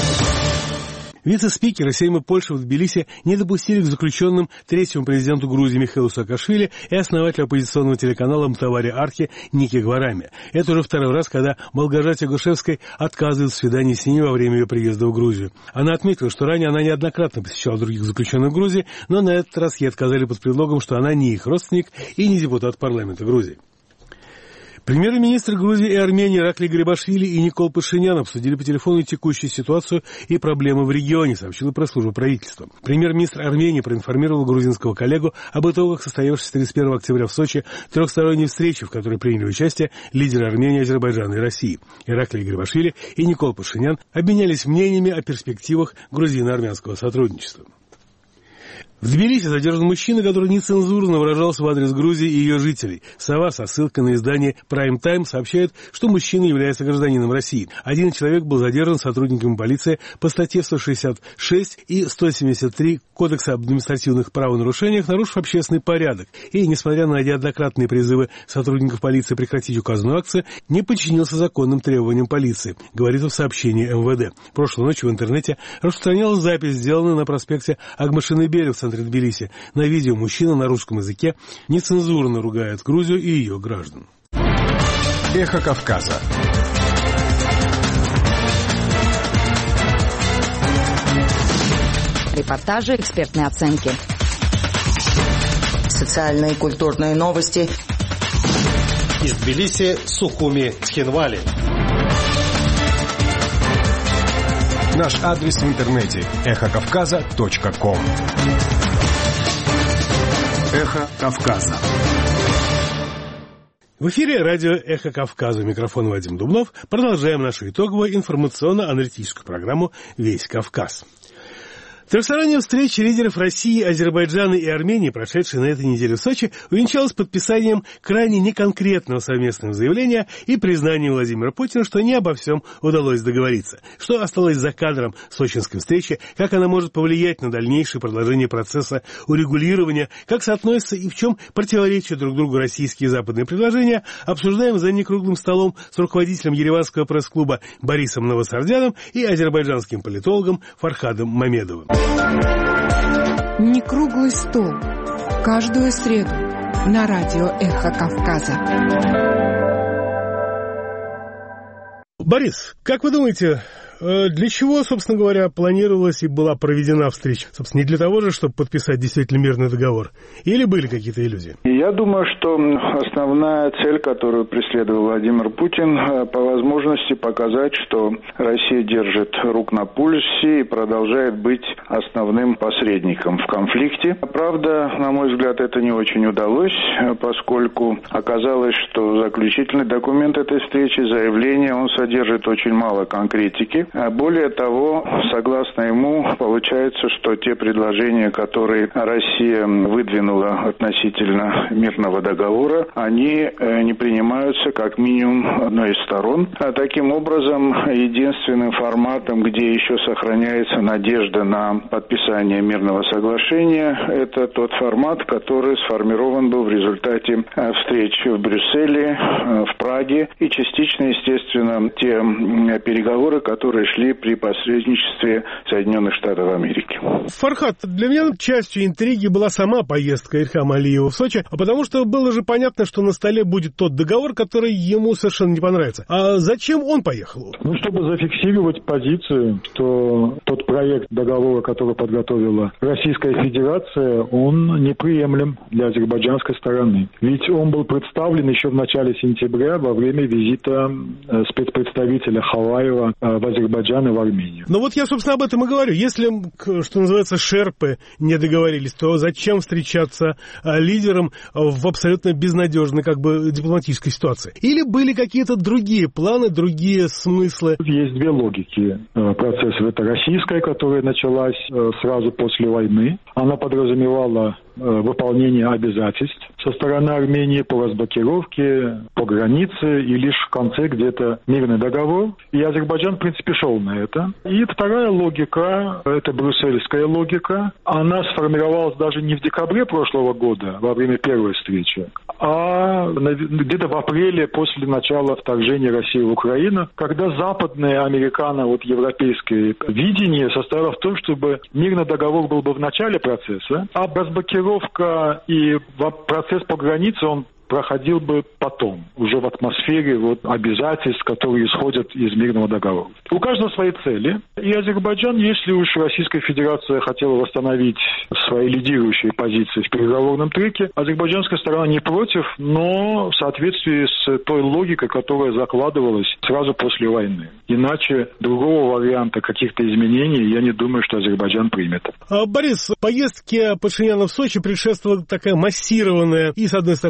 Вице-спикеры Сейма Польши в Тбилиси не допустили к заключенным третьему президенту Грузии Михаилу Саакашвили и основателю оппозиционного телеканала «Мтавари Архи» Ники Гварами. Это уже второй раз, когда Малгожате Гушевской отказывают в свидании с ней во время ее приезда в Грузию. Она отметила, что ранее она неоднократно посещала других заключенных Грузии, но на этот раз ей отказали под предлогом, что она не их родственник и не депутат парламента Грузии. Премьер-министры Грузии и Армении Ираклий Гарибашвили и Никол Пашинян обсудили по телефону текущую ситуацию и проблемы в регионе, сообщила пресс-служба правительства. Премьер-министр Армении проинформировал грузинского коллегу об итогах состоявшейся тридцать первого октября в Сочи трехсторонней встречи, в которой приняли участие лидеры Армении, Азербайджана и России. Ираклий Гарибашвили и Никол Пашинян обменялись мнениями о перспективах грузино-армянского сотрудничества. В Тбилиси задержан мужчина, который нецензурно выражался в адрес Грузии и ее жителей. «Сова» со ссылкой на издание Prime Time сообщает, что мужчина является гражданином России. Один человек был задержан сотрудниками полиции по статье сто шестьдесят шесть и сто семьдесят три Кодекса об административных правонарушениях, нарушив общественный порядок. И, несмотря на неоднократные призывы сотрудников полиции прекратить указанную акцию, не подчинился законным требованиям полиции, говорит в сообщении эм вэ дэ. Прошлой ночью в интернете распространялась запись, сделанная на проспекте Агмашины-Бери в центре Тбилиси. На видео мужчина на русском языке нецензурно ругает Грузию и ее граждан. Эхо Кавказа. Репортажи, экспертные оценки. Социальные и культурные новости. Из Тбилиси, Сухуми, Тхенвали. Наш адрес в интернете эхо кавказа точка ком. Эхо Кавказа. В эфире радио «Эхо Кавказа». Микрофон Вадим Дубнов. Продолжаем нашу итоговую информационно-аналитическую программу «Весь Кавказ». Трехсторонняя встреча лидеров России, Азербайджана и Армении, прошедшая на этой неделе в Сочи, увенчалась подписанием крайне неконкретного совместного заявления и признанием Владимира Путина, что не обо всем удалось договориться. Что осталось за кадром сочинской встречи, как она может повлиять на дальнейшее продолжение процесса урегулирования, как соотносятся и в чем противоречат друг другу российские и западные предложения, обсуждаем за некруглым столом с руководителем ереванского пресс-клуба Борисом Новосардяном и азербайджанским политологом Фархадом Мамедовым. Не круглый стол. Каждую среду на радио «Эхо Кавказа». Борис, как вы думаете, для чего, собственно говоря, планировалась и была проведена встреча? Собственно, не для того же, чтобы подписать действительно мирный договор? Или были какие-то иллюзии? Я думаю, что основная цель, которую преследовал Владимир Путин, по возможности показать, что Россия держит руку на пульсе и продолжает быть основным посредником в конфликте. Правда, на мой взгляд, это не очень удалось, поскольку оказалось, что заключительный документ этой встречи, заявление, он содержит очень мало конкретики. Более того, согласно ему, получается, что те предложения, которые Россия выдвинула относительно мирного договора, они не принимаются как минимум одной из сторон. А таким образом, единственным форматом, где еще сохраняется надежда на подписание мирного соглашения, это тот формат, который сформирован был в результате встреч в Брюсселе, в Праге и частично, естественно, те переговоры, которые шли при посредничестве Соединенных Штатов Америки. Фархад, для меня частью интриги была сама поездка Ильхама Алиева в Сочи, потому что было же понятно, что на столе будет тот договор, который ему совершенно не понравится. А зачем он поехал? Ну, чтобы зафиксировать позицию, что тот проект договора, который подготовила Российская Федерация, он неприемлем для азербайджанской стороны. Ведь он был представлен еще в начале сентября во время визита спецпредставителя Халаева в Азербайджан и в Армению. Ну вот я, собственно, об этом и говорю. Если, что называется, шерпы не договорились, то зачем встречаться лидерам в абсолютно безнадежной как бы дипломатической ситуации? Или были какие-то другие планы, другие смыслы? Есть две логики процесса. Это российская, которая началась сразу после войны. Она подразумевала выполнение обязательств со стороны Армении по разблокировке, по границе, и лишь в конце где-то мирный договор. И Азербайджан, в принципе, шел на это. И вторая логика, это брюссельская логика, она сформировалась даже не в декабре прошлого года, во время первой встречи, а где-то в апреле после начала вторжения России в Украину, когда западное, американо, вот европейское видение состояло в том, чтобы мирный договор был бы в начале процесса, а разблокировка и процесс по границе, он проходил бы потом, уже в атмосфере вот, обязательств, которые исходят из мирного договора. У каждого свои цели. И Азербайджан, если уж Российская Федерация хотела восстановить свои лидирующие позиции в переговорном треке, азербайджанская сторона не против, но в соответствии с той логикой, которая закладывалась сразу после войны. Иначе другого варианта каких-то изменений я не думаю, что Азербайджан примет. Борис, поездке Пашиняна в Сочи предшествовала такая массированная и, с одной стороны, атака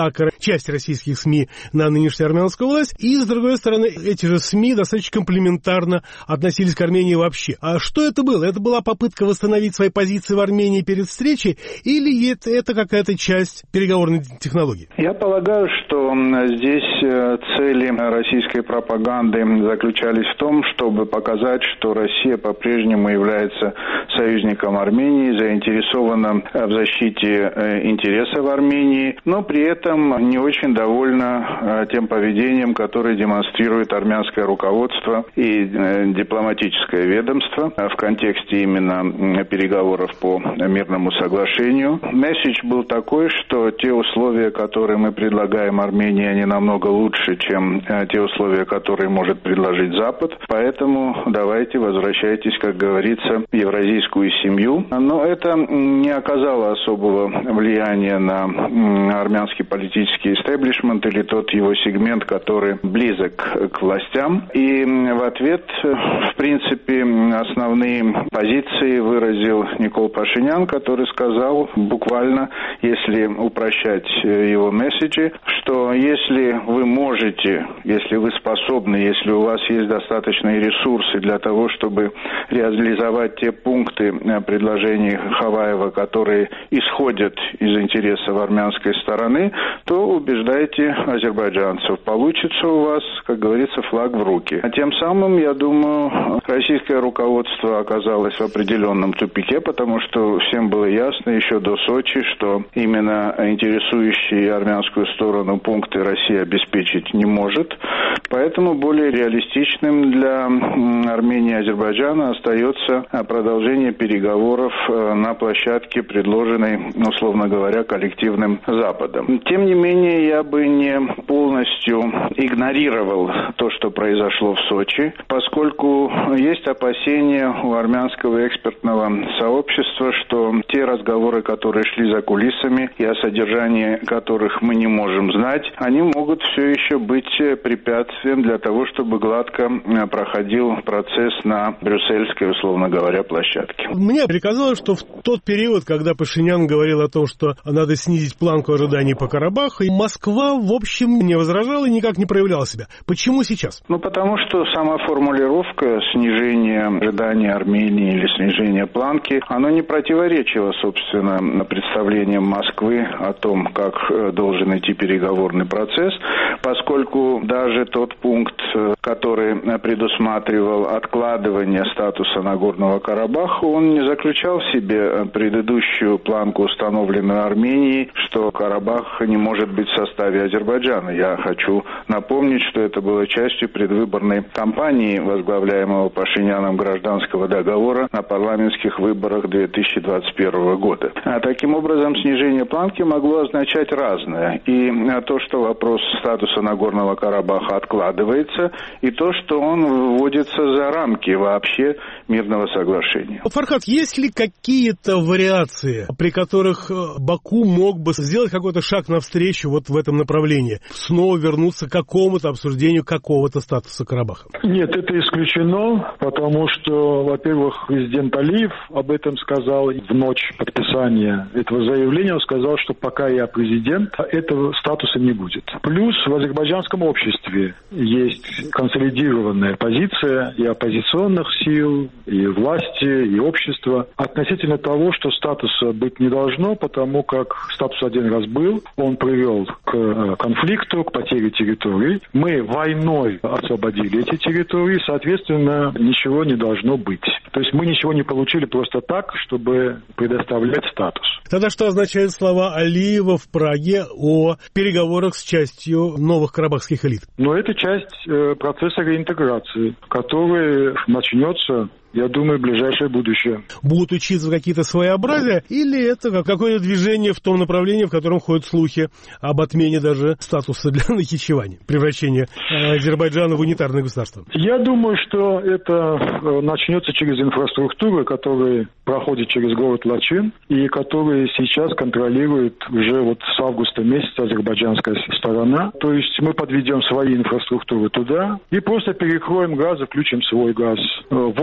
атака части российских СМИ на нынешнюю армянскую власть, и, с другой стороны, эти же СМИ достаточно комплиментарно относились к Армении вообще. А что это было? Это была попытка восстановить свои позиции в Армении перед встречей, или это, это какая-то часть переговорной технологии? Я полагаю, что здесь цели российской пропаганды заключались в том, чтобы показать, что Россия по-прежнему является союзником Армении, заинтересована в защите интересов Армении, но при этом не очень довольна тем поведением, которое демонстрирует армянское руководство и дипломатическое ведомство в контексте именно переговоров по мирному соглашению. Месседж был такой, что те условия, которые мы предлагаем Армении, они намного лучше, чем те условия, которые может предложить Запад. Поэтому давайте возвращайтесь, как говорится, в евразийскую семью. Но это не оказало особого влияния на армянский политический истеблишмент или тот его сегмент, который близок к властям. И в ответ, в принципе, основные позиции выразил Никол Пашинян, который сказал буквально, если упрощать его месседжи, что если вы можете, если вы способны, если у вас есть достаточные ресурсы для того, чтобы реализовать те пункты предложений Хаваева, которые исходят из интересов армянской стороны, то убеждайте азербайджанцев. Получится у вас, как говорится, флаг в руки. А тем самым, я думаю, российское руководство оказалось в определенном тупике, потому что всем было ясно еще до Сочи, что именно интересующие армянскую сторону пункты Россия обеспечить не может. Поэтому более реалистичным для Армении и Азербайджана остается продолжение переговоров на площадке, предложенной, условно говоря, коллективным Западом. Тем не менее, я бы не полностью игнорировал то, что произошло в Сочи, поскольку есть опасения у армянского экспертного сообщества, что те разговоры, которые шли за кулисами и о содержании которых мы не можем знать, они могут все еще быть препятствием для того, чтобы гладко проходил процесс на брюссельской, условно говоря, площадке. Мне приказалось, что в тот период, когда Пашинян говорил о том, что надо снизить планку ожиданий по Карабаху, Москва, в общем, не возражала и никак не проявляла себя. Почему сейчас? Ну, потому что сама формулировка снижения ожиданий Армении или снижения планки, оно не противоречило, собственно, представлениям Москвы о том, как должен идти переговорный процесс, поскольку даже тот пункт, который предусматривал откладывание статуса Нагорного Карабаха, он не заключал в себе предыдущую планку, установленную Арменией, что Карабах не может быть в составе Азербайджана. Я хочу напомнить, что это было частью предвыборной кампании, возглавляемого Пашиняном гражданского договора на парламентских выборах две тысячи двадцать первого года. А таким образом, снижение планки могло означать разное. И то, что вопрос статуса Нагорного Карабаха откладывается, и то, что он вводится за рамки вообще мирного соглашения. Фархад, есть ли какие-то вариации, при которых Баку мог бы сделать какой-то шаг навстречу вот в этом направлении, снова вернуться к какому-то обсуждению какого-то статуса Карабаха? Нет, это исключено, потому что, во-первых, президент Алиев об этом сказал в ночь подписания этого заявления. Он сказал, что пока я президент, этого статуса не будет. Плюс в азербайджанском обществе есть консолидированная позиция и оппозиционных сил, и власти, и общества относительно того, что статуса быть не должно, потому как статус один раз был, он привел к конфликту, к потере территорий. Мы войной освободили эти территории, соответственно, ничего не должно быть. То есть мы ничего не получили просто так, чтобы предоставлять статус. Тогда что означают слова Алиева в Праге о переговорах с частью новых карабахских элит? Но это часть э, процесса реинтеграции, который начнется, я думаю, в ближайшее будущее. Будут учиться какие-то своеобразия, или это какое-то движение в том направлении, в котором ходят слухи об отмене даже статуса для Нахичевани, превращение Азербайджана в унитарное государство? Я думаю, что это начнется через инфраструктуру, которая проходит через город Лачин, и которую сейчас контролирует уже вот с августа месяца азербайджанская сторона. То есть мы подведем свои инфраструктуры туда и просто перекроем газ и включим свой газ. Водные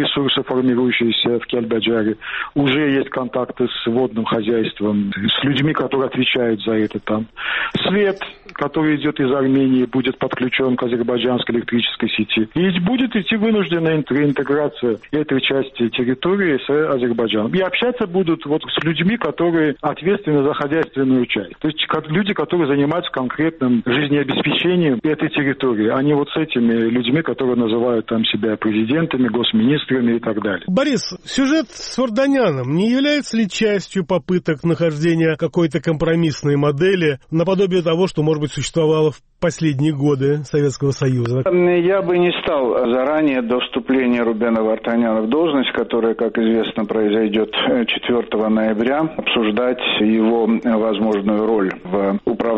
ресурсы, формирующиеся в Кельбаджаре. Уже есть контакты с водным хозяйством, с людьми, которые отвечают за это там. Свет, который идет из Армении, будет подключен к азербайджанской электрической сети. И будет идти вынужденная интеграция этой части территории с Азербайджаном. И общаться будут вот с людьми, которые ответственны за хозяйственную часть. То есть как люди, которые занимаются конкретным жизнеобеспечением этой территории, а не вот с этими людьми, которые называют там себя президентами, госминистрами и так далее. Борис, сюжет с Варданяном не является ли частью попыток нахождения какой-то компромиссной модели наподобие того, что, может быть, существовало в последние годы Советского Союза? Я бы не стал заранее до вступления Рубена Вартаняна в должность, которая, как известно, произойдет четвёртого ноября, обсуждать его возможную роль в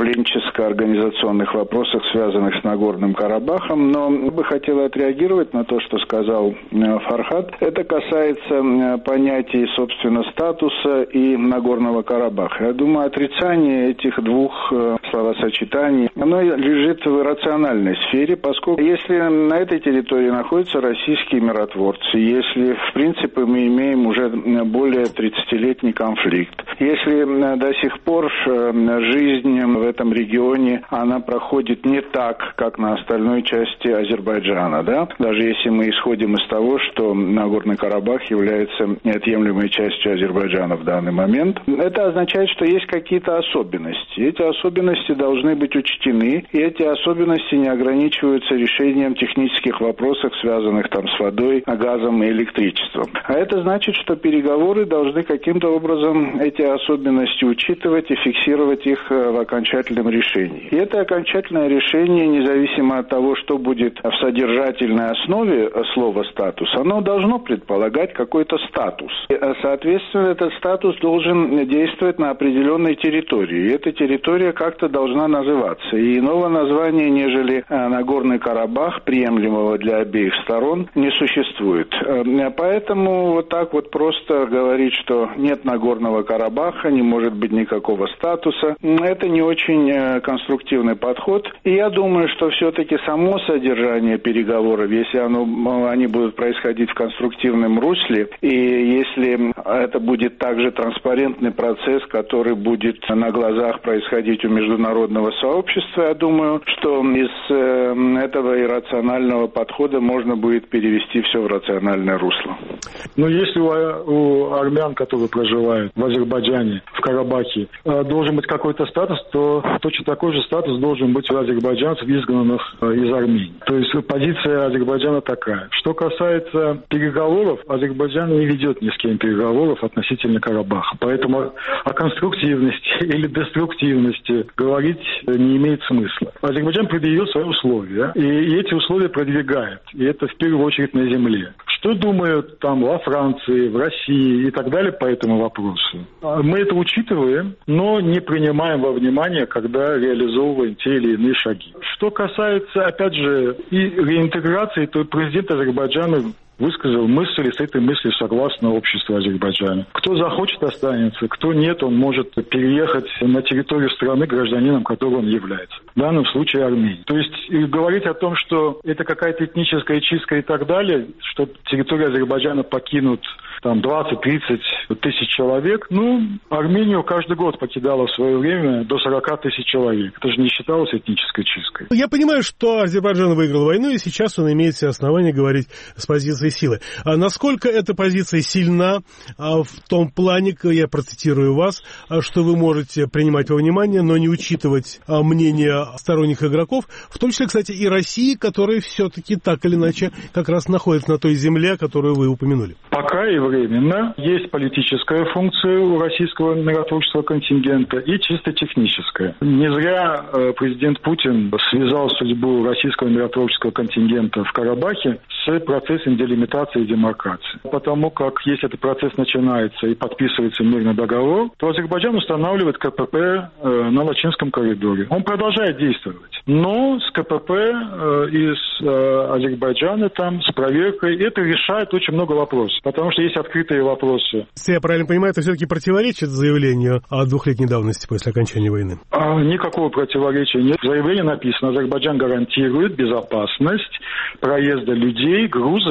управленческо-организационных вопросах, связанных с Нагорным Карабахом. Но я бы хотел отреагировать на то, что сказал Фархад. Это касается понятий, собственно, статуса и Нагорного Карабаха. Я думаю, отрицание этих двух словосочетаний, оно лежит в рациональной сфере, поскольку если на этой территории находятся российские миротворцы, если, в принципе, мы имеем уже более тридцатилетний конфликт, если до сих пор жизнь в этом регионе, она проходит не так, как на остальной части Азербайджана, да, даже если мы исходим из того, что Нагорный Карабах является неотъемлемой частью Азербайджана в данный момент, это означает, что есть какие-то особенности. Эти особенности должны быть учтены, и эти особенности не ограничиваются решением технических вопросов, связанных там с водой, газом и электричеством. А это значит, что переговоры должны каким-то образом эти особенности учитывать и фиксировать их в окончательном решении. И это окончательное решение, независимо от того, что будет в содержательной основе слова «статус», оно должно предполагать какой-то статус. И, соответственно, этот статус должен действовать на определенной территории. И эта территория как-то должна называться. И иного названия, нежели Нагорный Карабах, приемлемого для обеих сторон, не существует. Поэтому вот так вот просто говорить, что нет Нагорного Карабаха, не может быть никакого статуса, это не очень конструктивный подход. И я думаю, что все-таки само содержание переговоров, если оно, они будут происходить в конструктивном русле, и если это будет также транспарентный процесс, который будет на глазах происходить у международного сообщества, я думаю, что из этого иррационального подхода можно будет перевести все в рациональное русло. Но если у, у армян, которые проживают в Азербайджане, в Карабахе, должен быть какой-то статус, то точно такой же статус должен быть у азербайджанцев, изгнанных из Армении. То есть позиция Азербайджана такая. Что касается переговоров, Азербайджан не ведет ни с кем переговоров относительно Карабаха. Поэтому о конструктивности или деструктивности говорить не имеет смысла. Азербайджан предъявил свои условия, и эти условия продвигает. И это в первую очередь на земле. Что думают там во Франции, в России и так далее по этому вопросу? Мы это учитываем, но не принимаем во внимание, когда реализовываем те или иные шаги. Что касается, опять же, и реинтеграции, то президент Азербайджана высказал мысль, и с этой мыслью согласно обществу Азербайджана. Кто захочет, останется, кто нет, он может переехать на территорию страны, гражданином которой он является. В данном случае Армении. То есть и говорить о том, что это какая-то этническая чистка и так далее, что территорию Азербайджана покинут там двадцать-тридцать тысяч человек, ну, Армению каждый год покидало в свое время до сорок тысяч человек. Это же не считалось этнической чисткой. Я понимаю, что Азербайджан выиграл войну, и сейчас он имеет все основания говорить с позиции силы. А насколько эта позиция сильна а, в том плане, я процитирую вас, а, что вы можете принимать во внимание, но не учитывать а, мнение сторонних игроков, в том числе, кстати, и России, которая все-таки так или иначе как раз находится на той земле, которую вы упомянули? Пока и временно. Есть политическая функция у российского миротворческого контингента и чисто техническая. Не зря э, президент Путин связал судьбу российского миротворческого контингента в Карабахе с процессом делимитации и демаркации. Потому как если этот процесс начинается и подписывается мирный договор, то Азербайджан устанавливает КПП э, на Лачинском коридоре. Он продолжает действовать. Но с КПП э, из э, Азербайджана там, с проверкой, это решает очень много вопросов. Потому что есть открытые вопросы. Если я правильно понимаю, это все-таки противоречит заявлению о двухлетней давности после окончания войны? А, никакого противоречия нет. В заявлении написано, Азербайджан гарантирует безопасность проезда людей, грузов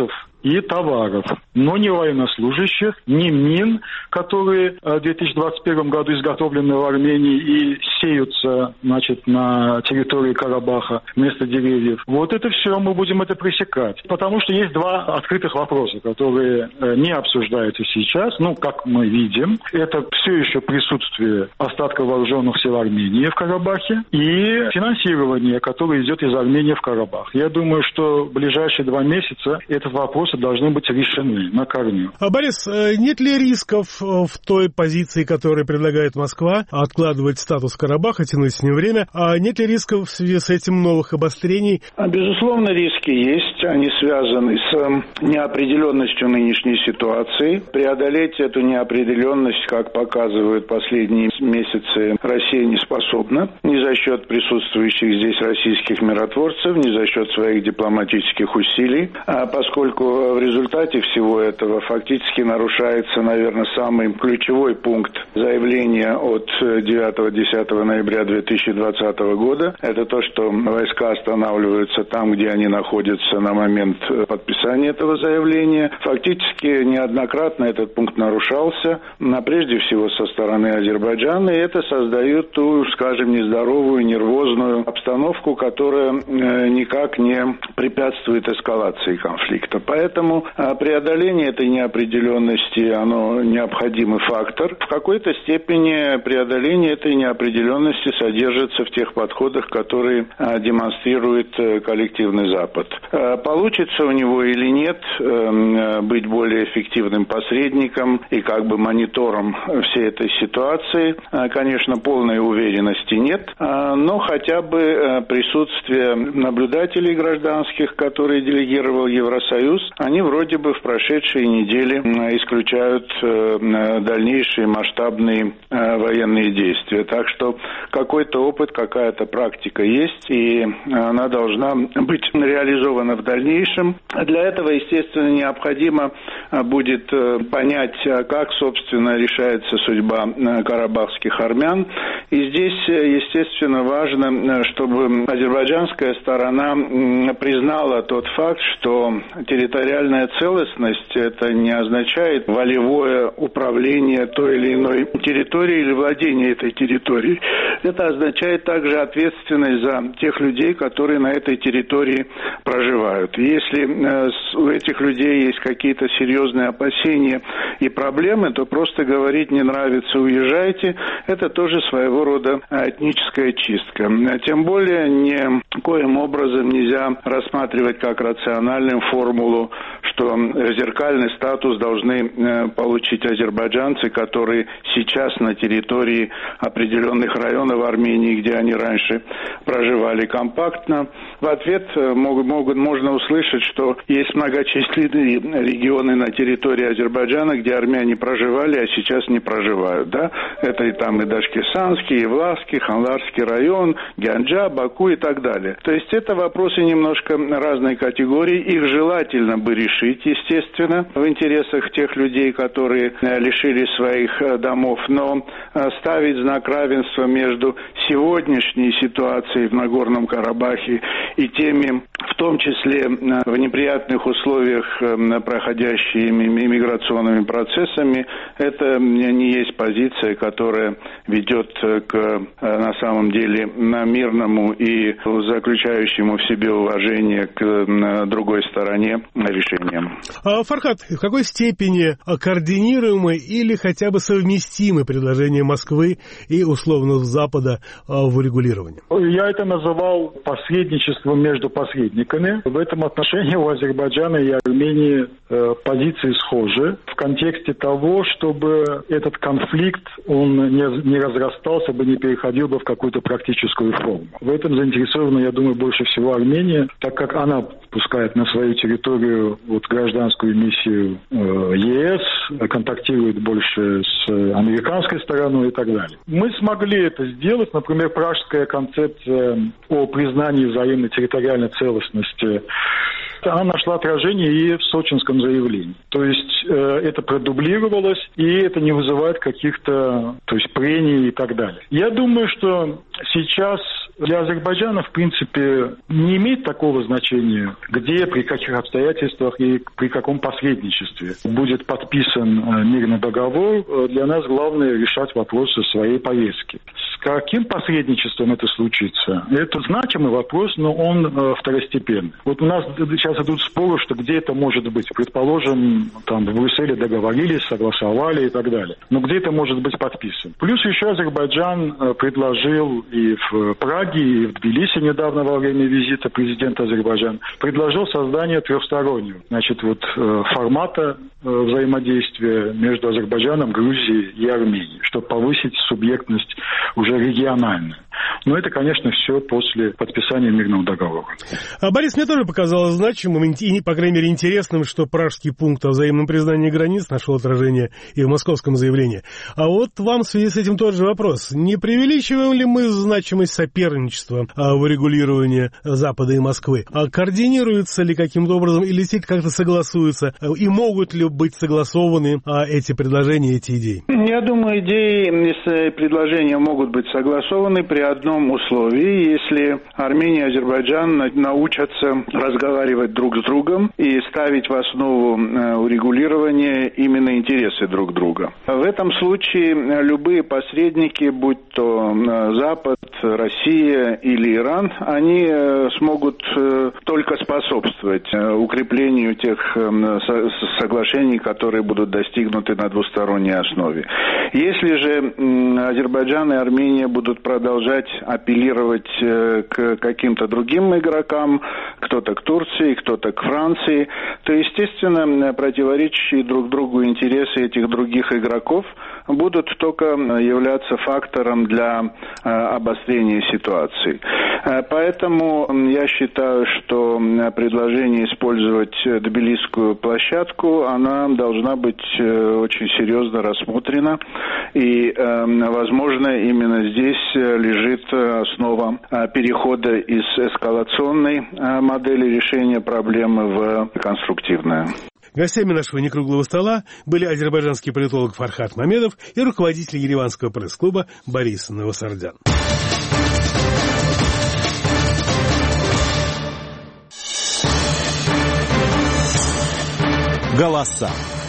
и товаров, но не военнослужащих, не мин, которые в две тысячи двадцать первом году изготовлены в Армении и сеются, значит, на территории Карабаха вместо деревьев. Вот это все мы будем это пресекать. Потому что есть два открытых вопроса, которые не обсуждаются сейчас. Ну, как мы видим, это все еще присутствие остатков вооруженных сил Армении в Карабахе и финансирование, которое идет из Армении в Карабах. Я думаю, что в ближайшие два месяца этот вопрос должны быть решены на корню. А, Борис, нет ли рисков в той позиции, которую предлагает Москва, откладывать статус Карабаха, тянуть с ним время, а нет ли рисков в связи с этим новых обострений? Безусловно, риски есть. Они связаны с неопределенностью нынешней ситуации. Преодолеть эту неопределенность, как показывают последние месяцы, Россия не способна. Ни за счет присутствующих здесь российских миротворцев, ни за счет своих дипломатических усилий. А поскольку в результате всего этого фактически нарушается, наверное, самый ключевой пункт заявления от девятого-десятого ноября две тысячи двадцатого года. Это то, что войска останавливаются там, где они находятся на момент подписания этого заявления. Фактически неоднократно этот пункт нарушался, а прежде всего со стороны Азербайджана, и это создает ту, скажем, нездоровую, нервозную обстановку, которая никак не препятствует эскалации конфликта. Поэтому преодоление этой неопределенности, оно необходимый фактор. В какой-то степени преодоление этой неопределенности содержится в тех подходах, которые демонстрирует коллективный Запад. Получится у него или нет быть более эффективным посредником и как бы монитором всей этой ситуации, конечно, полной уверенности нет, но хотя бы присутствие наблюдателей гражданских, которые делегировал Евросоюз, они вроде бы в прошедшие недели исключают дальнейшие масштабные военные действия. Так что какой-то опыт, какая-то практика есть, и она должна быть реализована в дальнейшем. Для этого, естественно, необходимо будет понять, как, собственно, решается судьба карабахских армян. И здесь, естественно, важно, чтобы азербайджанская сторона признала тот факт, что территориальная целостность — это не означает волевое управление той или иной территорией или владение этой территорией. Это означает также ответственность за тех людей, которые на этой территории проживают. Если у этих людей есть какие-то серьезные опасения и проблемы, то просто говорить «не нравится, уезжайте» — это тоже своего рода этническая чистка. Тем более никоим образом нельзя рассматривать как рациональную формулу, что зеркальный статус должны получить азербайджанцы, которые сейчас на территории определенных районов Армении, где они раньше проживали компактно. В ответ могут, могут, можно услышать, что есть многочисленные регионы на территории Азербайджана, где армяне проживали, а сейчас не проживают. Да? Это и там и Дашкесанский, и Власский, Ханларский район, Гянджа, Баку и так далее. То есть это вопросы немножко разной категории. Их желательно бы решить, естественно, в интересах тех людей, которые лишились своих домов. Но ставить знак равенства между сегодняшней ситуацией в Нагорном Карабахе и теми, в том числе в неприятных условиях проходящими миграционными процессами, это не есть позиция, которая ведет к, на самом деле, на мирному и заключающему в себе уважение к другой стороне решениям. Фархад, в какой степени координируемы или хотя бы совместимы предложения Москвы и условно Запада в урегулировании? Я это называл посредничеством между посредниками. В этом отношении у Азербайджана и Армении э, позиции схожи в контексте того, чтобы этот конфликт он не, не разрастался бы, не переходил бы в какую-то практическую форму. В этом заинтересована, я думаю, больше всего Армения, так как она пускает на свою территорию вот, гражданскую миссию э, ЕС, контактирует больше с американской стороной и так далее. Мы смогли это сделать, например, пражская концепция о признании взаимной территориальной целостности, она нашла отражение и в сочинском заявлении. То есть э, это продублировалось, и это не вызывает каких-то, то есть прений и так далее. Я думаю, что сейчас для Азербайджана, в принципе, не имеет такого значения, где, при каких обстоятельствах и при каком посредничестве будет подписан мирный договор. Для нас главное решать вопросы своей повестки. С каким посредничеством это случится? Это значимый вопрос, но он второстепенный. Вот у нас сейчас идут споры, что где это может быть. Предположим, там в Брюсселе договорились, согласовали и так далее. Но где это может быть подписан? Плюс еще Азербайджан предложил и в Праге, и в Тбилиси недавно во время визита президента Азербайджана, предложил создание трехстороннего, значит, вот формата взаимодействия между Азербайджаном, Грузией и Арменией, чтобы повысить субъектность уже региональную. Но это, конечно, все после подписания мирного договора. А, Борис, мне тоже показалось значимым и, по крайней мере, интересным, что пражский пункт о взаимном признании границ нашел отражение и в московском заявлении. А вот вам в связи с этим тот же вопрос. Не преувеличиваем ли мы значимость соперничества в регулировании Запада и Москвы? А координируется ли каким-то образом или как-то согласуются? И могут ли быть согласованы эти предложения, эти идеи? Я думаю, идеи и предложения могут быть согласованы при одном условии, если Армения и Азербайджан научатся разговаривать друг с другом и ставить в основу урегулирования именно интересы друг друга. В этом случае любые посредники, будь то Запад, Россия или Иран, они смогут только способствовать укреплению тех соглашений, которые будут достигнуты на двусторонней основе. Если же Азербайджан и Армения будут продолжать апеллировать к каким-то другим игрокам, кто-то к Турции, кто-то к Франции, то, естественно, противоречащие друг другу интересы этих других игроков будут только являться фактором для обострения ситуации. Поэтому я считаю, что предложение использовать тбилисскую площадку, она должна быть очень серьезно рассмотрена. И, возможно, именно здесь лежит основа перехода из эскалационной модели решения проблемы в конструктивную. Гостями нашего некруглого стола были азербайджанский политолог Фархат Мамедов и руководитель ереванского пресс-клуба Борис Новосардян. Голоса.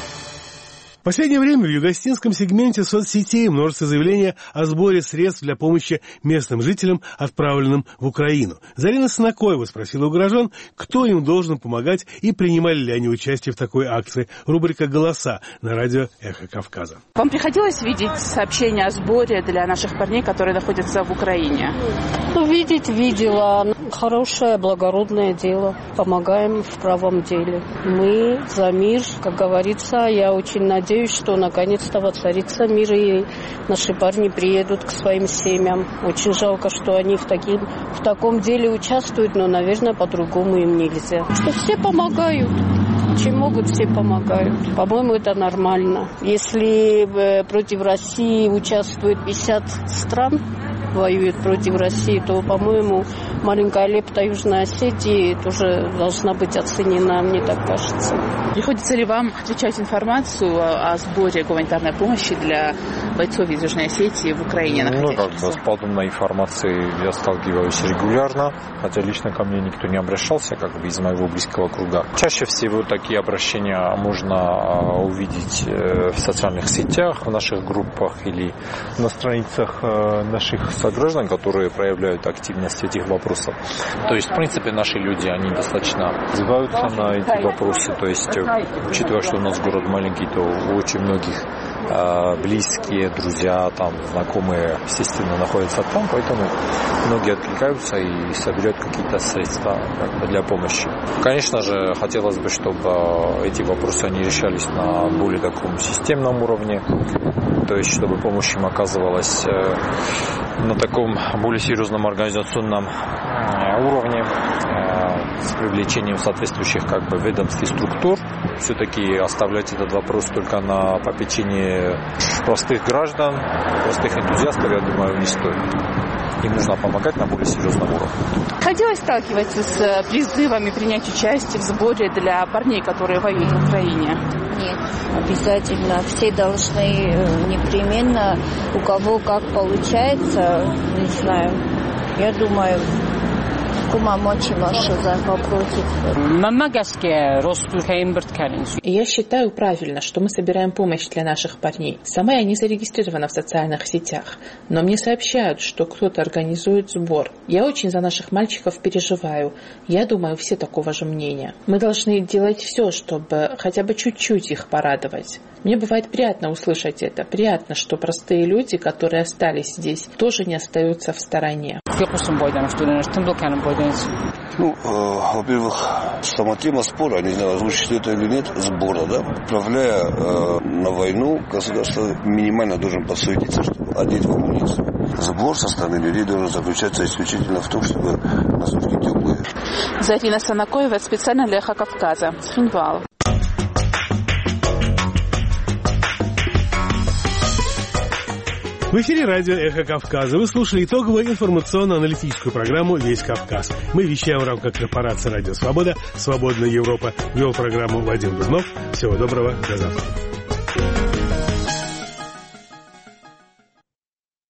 В последнее время в югостинском сегменте соцсетей множество заявлений о сборе средств для помощи местным жителям, отправленным в Украину. Зарина Снакоева спросила у горожан, кто им должен помогать и принимали ли они участие в такой акции. Рубрика «Голоса» на радио «Эхо Кавказа». Вам приходилось видеть сообщения о сборе для наших парней, которые находятся в Украине? Ну, видеть видела. Хорошее, благородное дело. Помогаем в правом деле. Мы за мир, как говорится. Я очень надеюсь, что наконец-то воцарится мир, и наши парни приедут к своим семьям. Очень жалко, что они в, таким, в таком деле участвуют, но, наверное, по-другому им нельзя. Что все помогают. Чем могут, все помогают. По-моему, это нормально. Если против России участвует пятьдесят стран, воюет против России, то, по-моему, маленькая лепта Южной Осетии тоже должна быть оценена, мне так кажется. Приходится ли вам отвечать информацию о сборе гуманитарной помощи для бойцов из Южной Осетии в Украине? Ну, как бы с подобной информацией я сталкиваюсь регулярно, хотя лично ко мне никто не обращался, как бы из моего близкого круга. Чаще всего такие обращения можно увидеть в социальных сетях, в наших группах или на страницах наших сограждан, которые проявляют активность в этих вопросах. То есть, в принципе, наши люди, они достаточно отзываются на эти вопросы. То есть, учитывая, что у нас город маленький, то у очень многих э, близкие, друзья, там, знакомые, естественно, находятся там, поэтому многие откликаются и собирают какие-то средства как бы, для помощи. Конечно же, хотелось бы, чтобы эти вопросы они решались на более таком системном уровне, то есть, чтобы помощь им оказывалась э, на таком более серьезном организационном уровне э, с привлечением соответствующих как бы ведомских структур. Все-таки оставлять этот вопрос только на попечении простых граждан, простых энтузиастов, я думаю, не стоит. Им нужно помогать на более серьезном уровне. Хотелось сталкиваться с призывами принять участие в сборе для парней, которые воюют в Украине? Нет, обязательно. Все должны непременно, у кого как получается, не знаю, Я думаю, Я считаю правильно, что мы собираем помощь для наших парней. Сама я не зарегистрирована в социальных сетях, но мне сообщают, что кто-то организует сбор. Я очень за наших мальчиков переживаю. Я думаю, все такого же мнения. Мы должны делать все, чтобы хотя бы чуть-чуть их порадовать. Мне бывает приятно услышать это. Приятно, что простые люди, которые остались здесь, тоже не остаются в стороне. Ну, э, во-первых, сама тема спора, не знаю, озвучить это или нет, сбора, да, отправляя э, на войну, государство минимально должен подсуетиться, чтобы одеть в амуницию. Сбор со стороны людей должен заключаться исключительно в том, чтобы носочки теплые. Зарина Санакоева специально для Эхо Кавказа. Хинвал. В эфире радио «Эхо Кавказа». Вы слушали итоговую информационно-аналитическую программу «Весь Кавказ». Мы вещаем в рамках корпорации «Радио Свобода», «Свободная Европа». Вел программу Вадим Дубнов. Всего доброго. До завтра.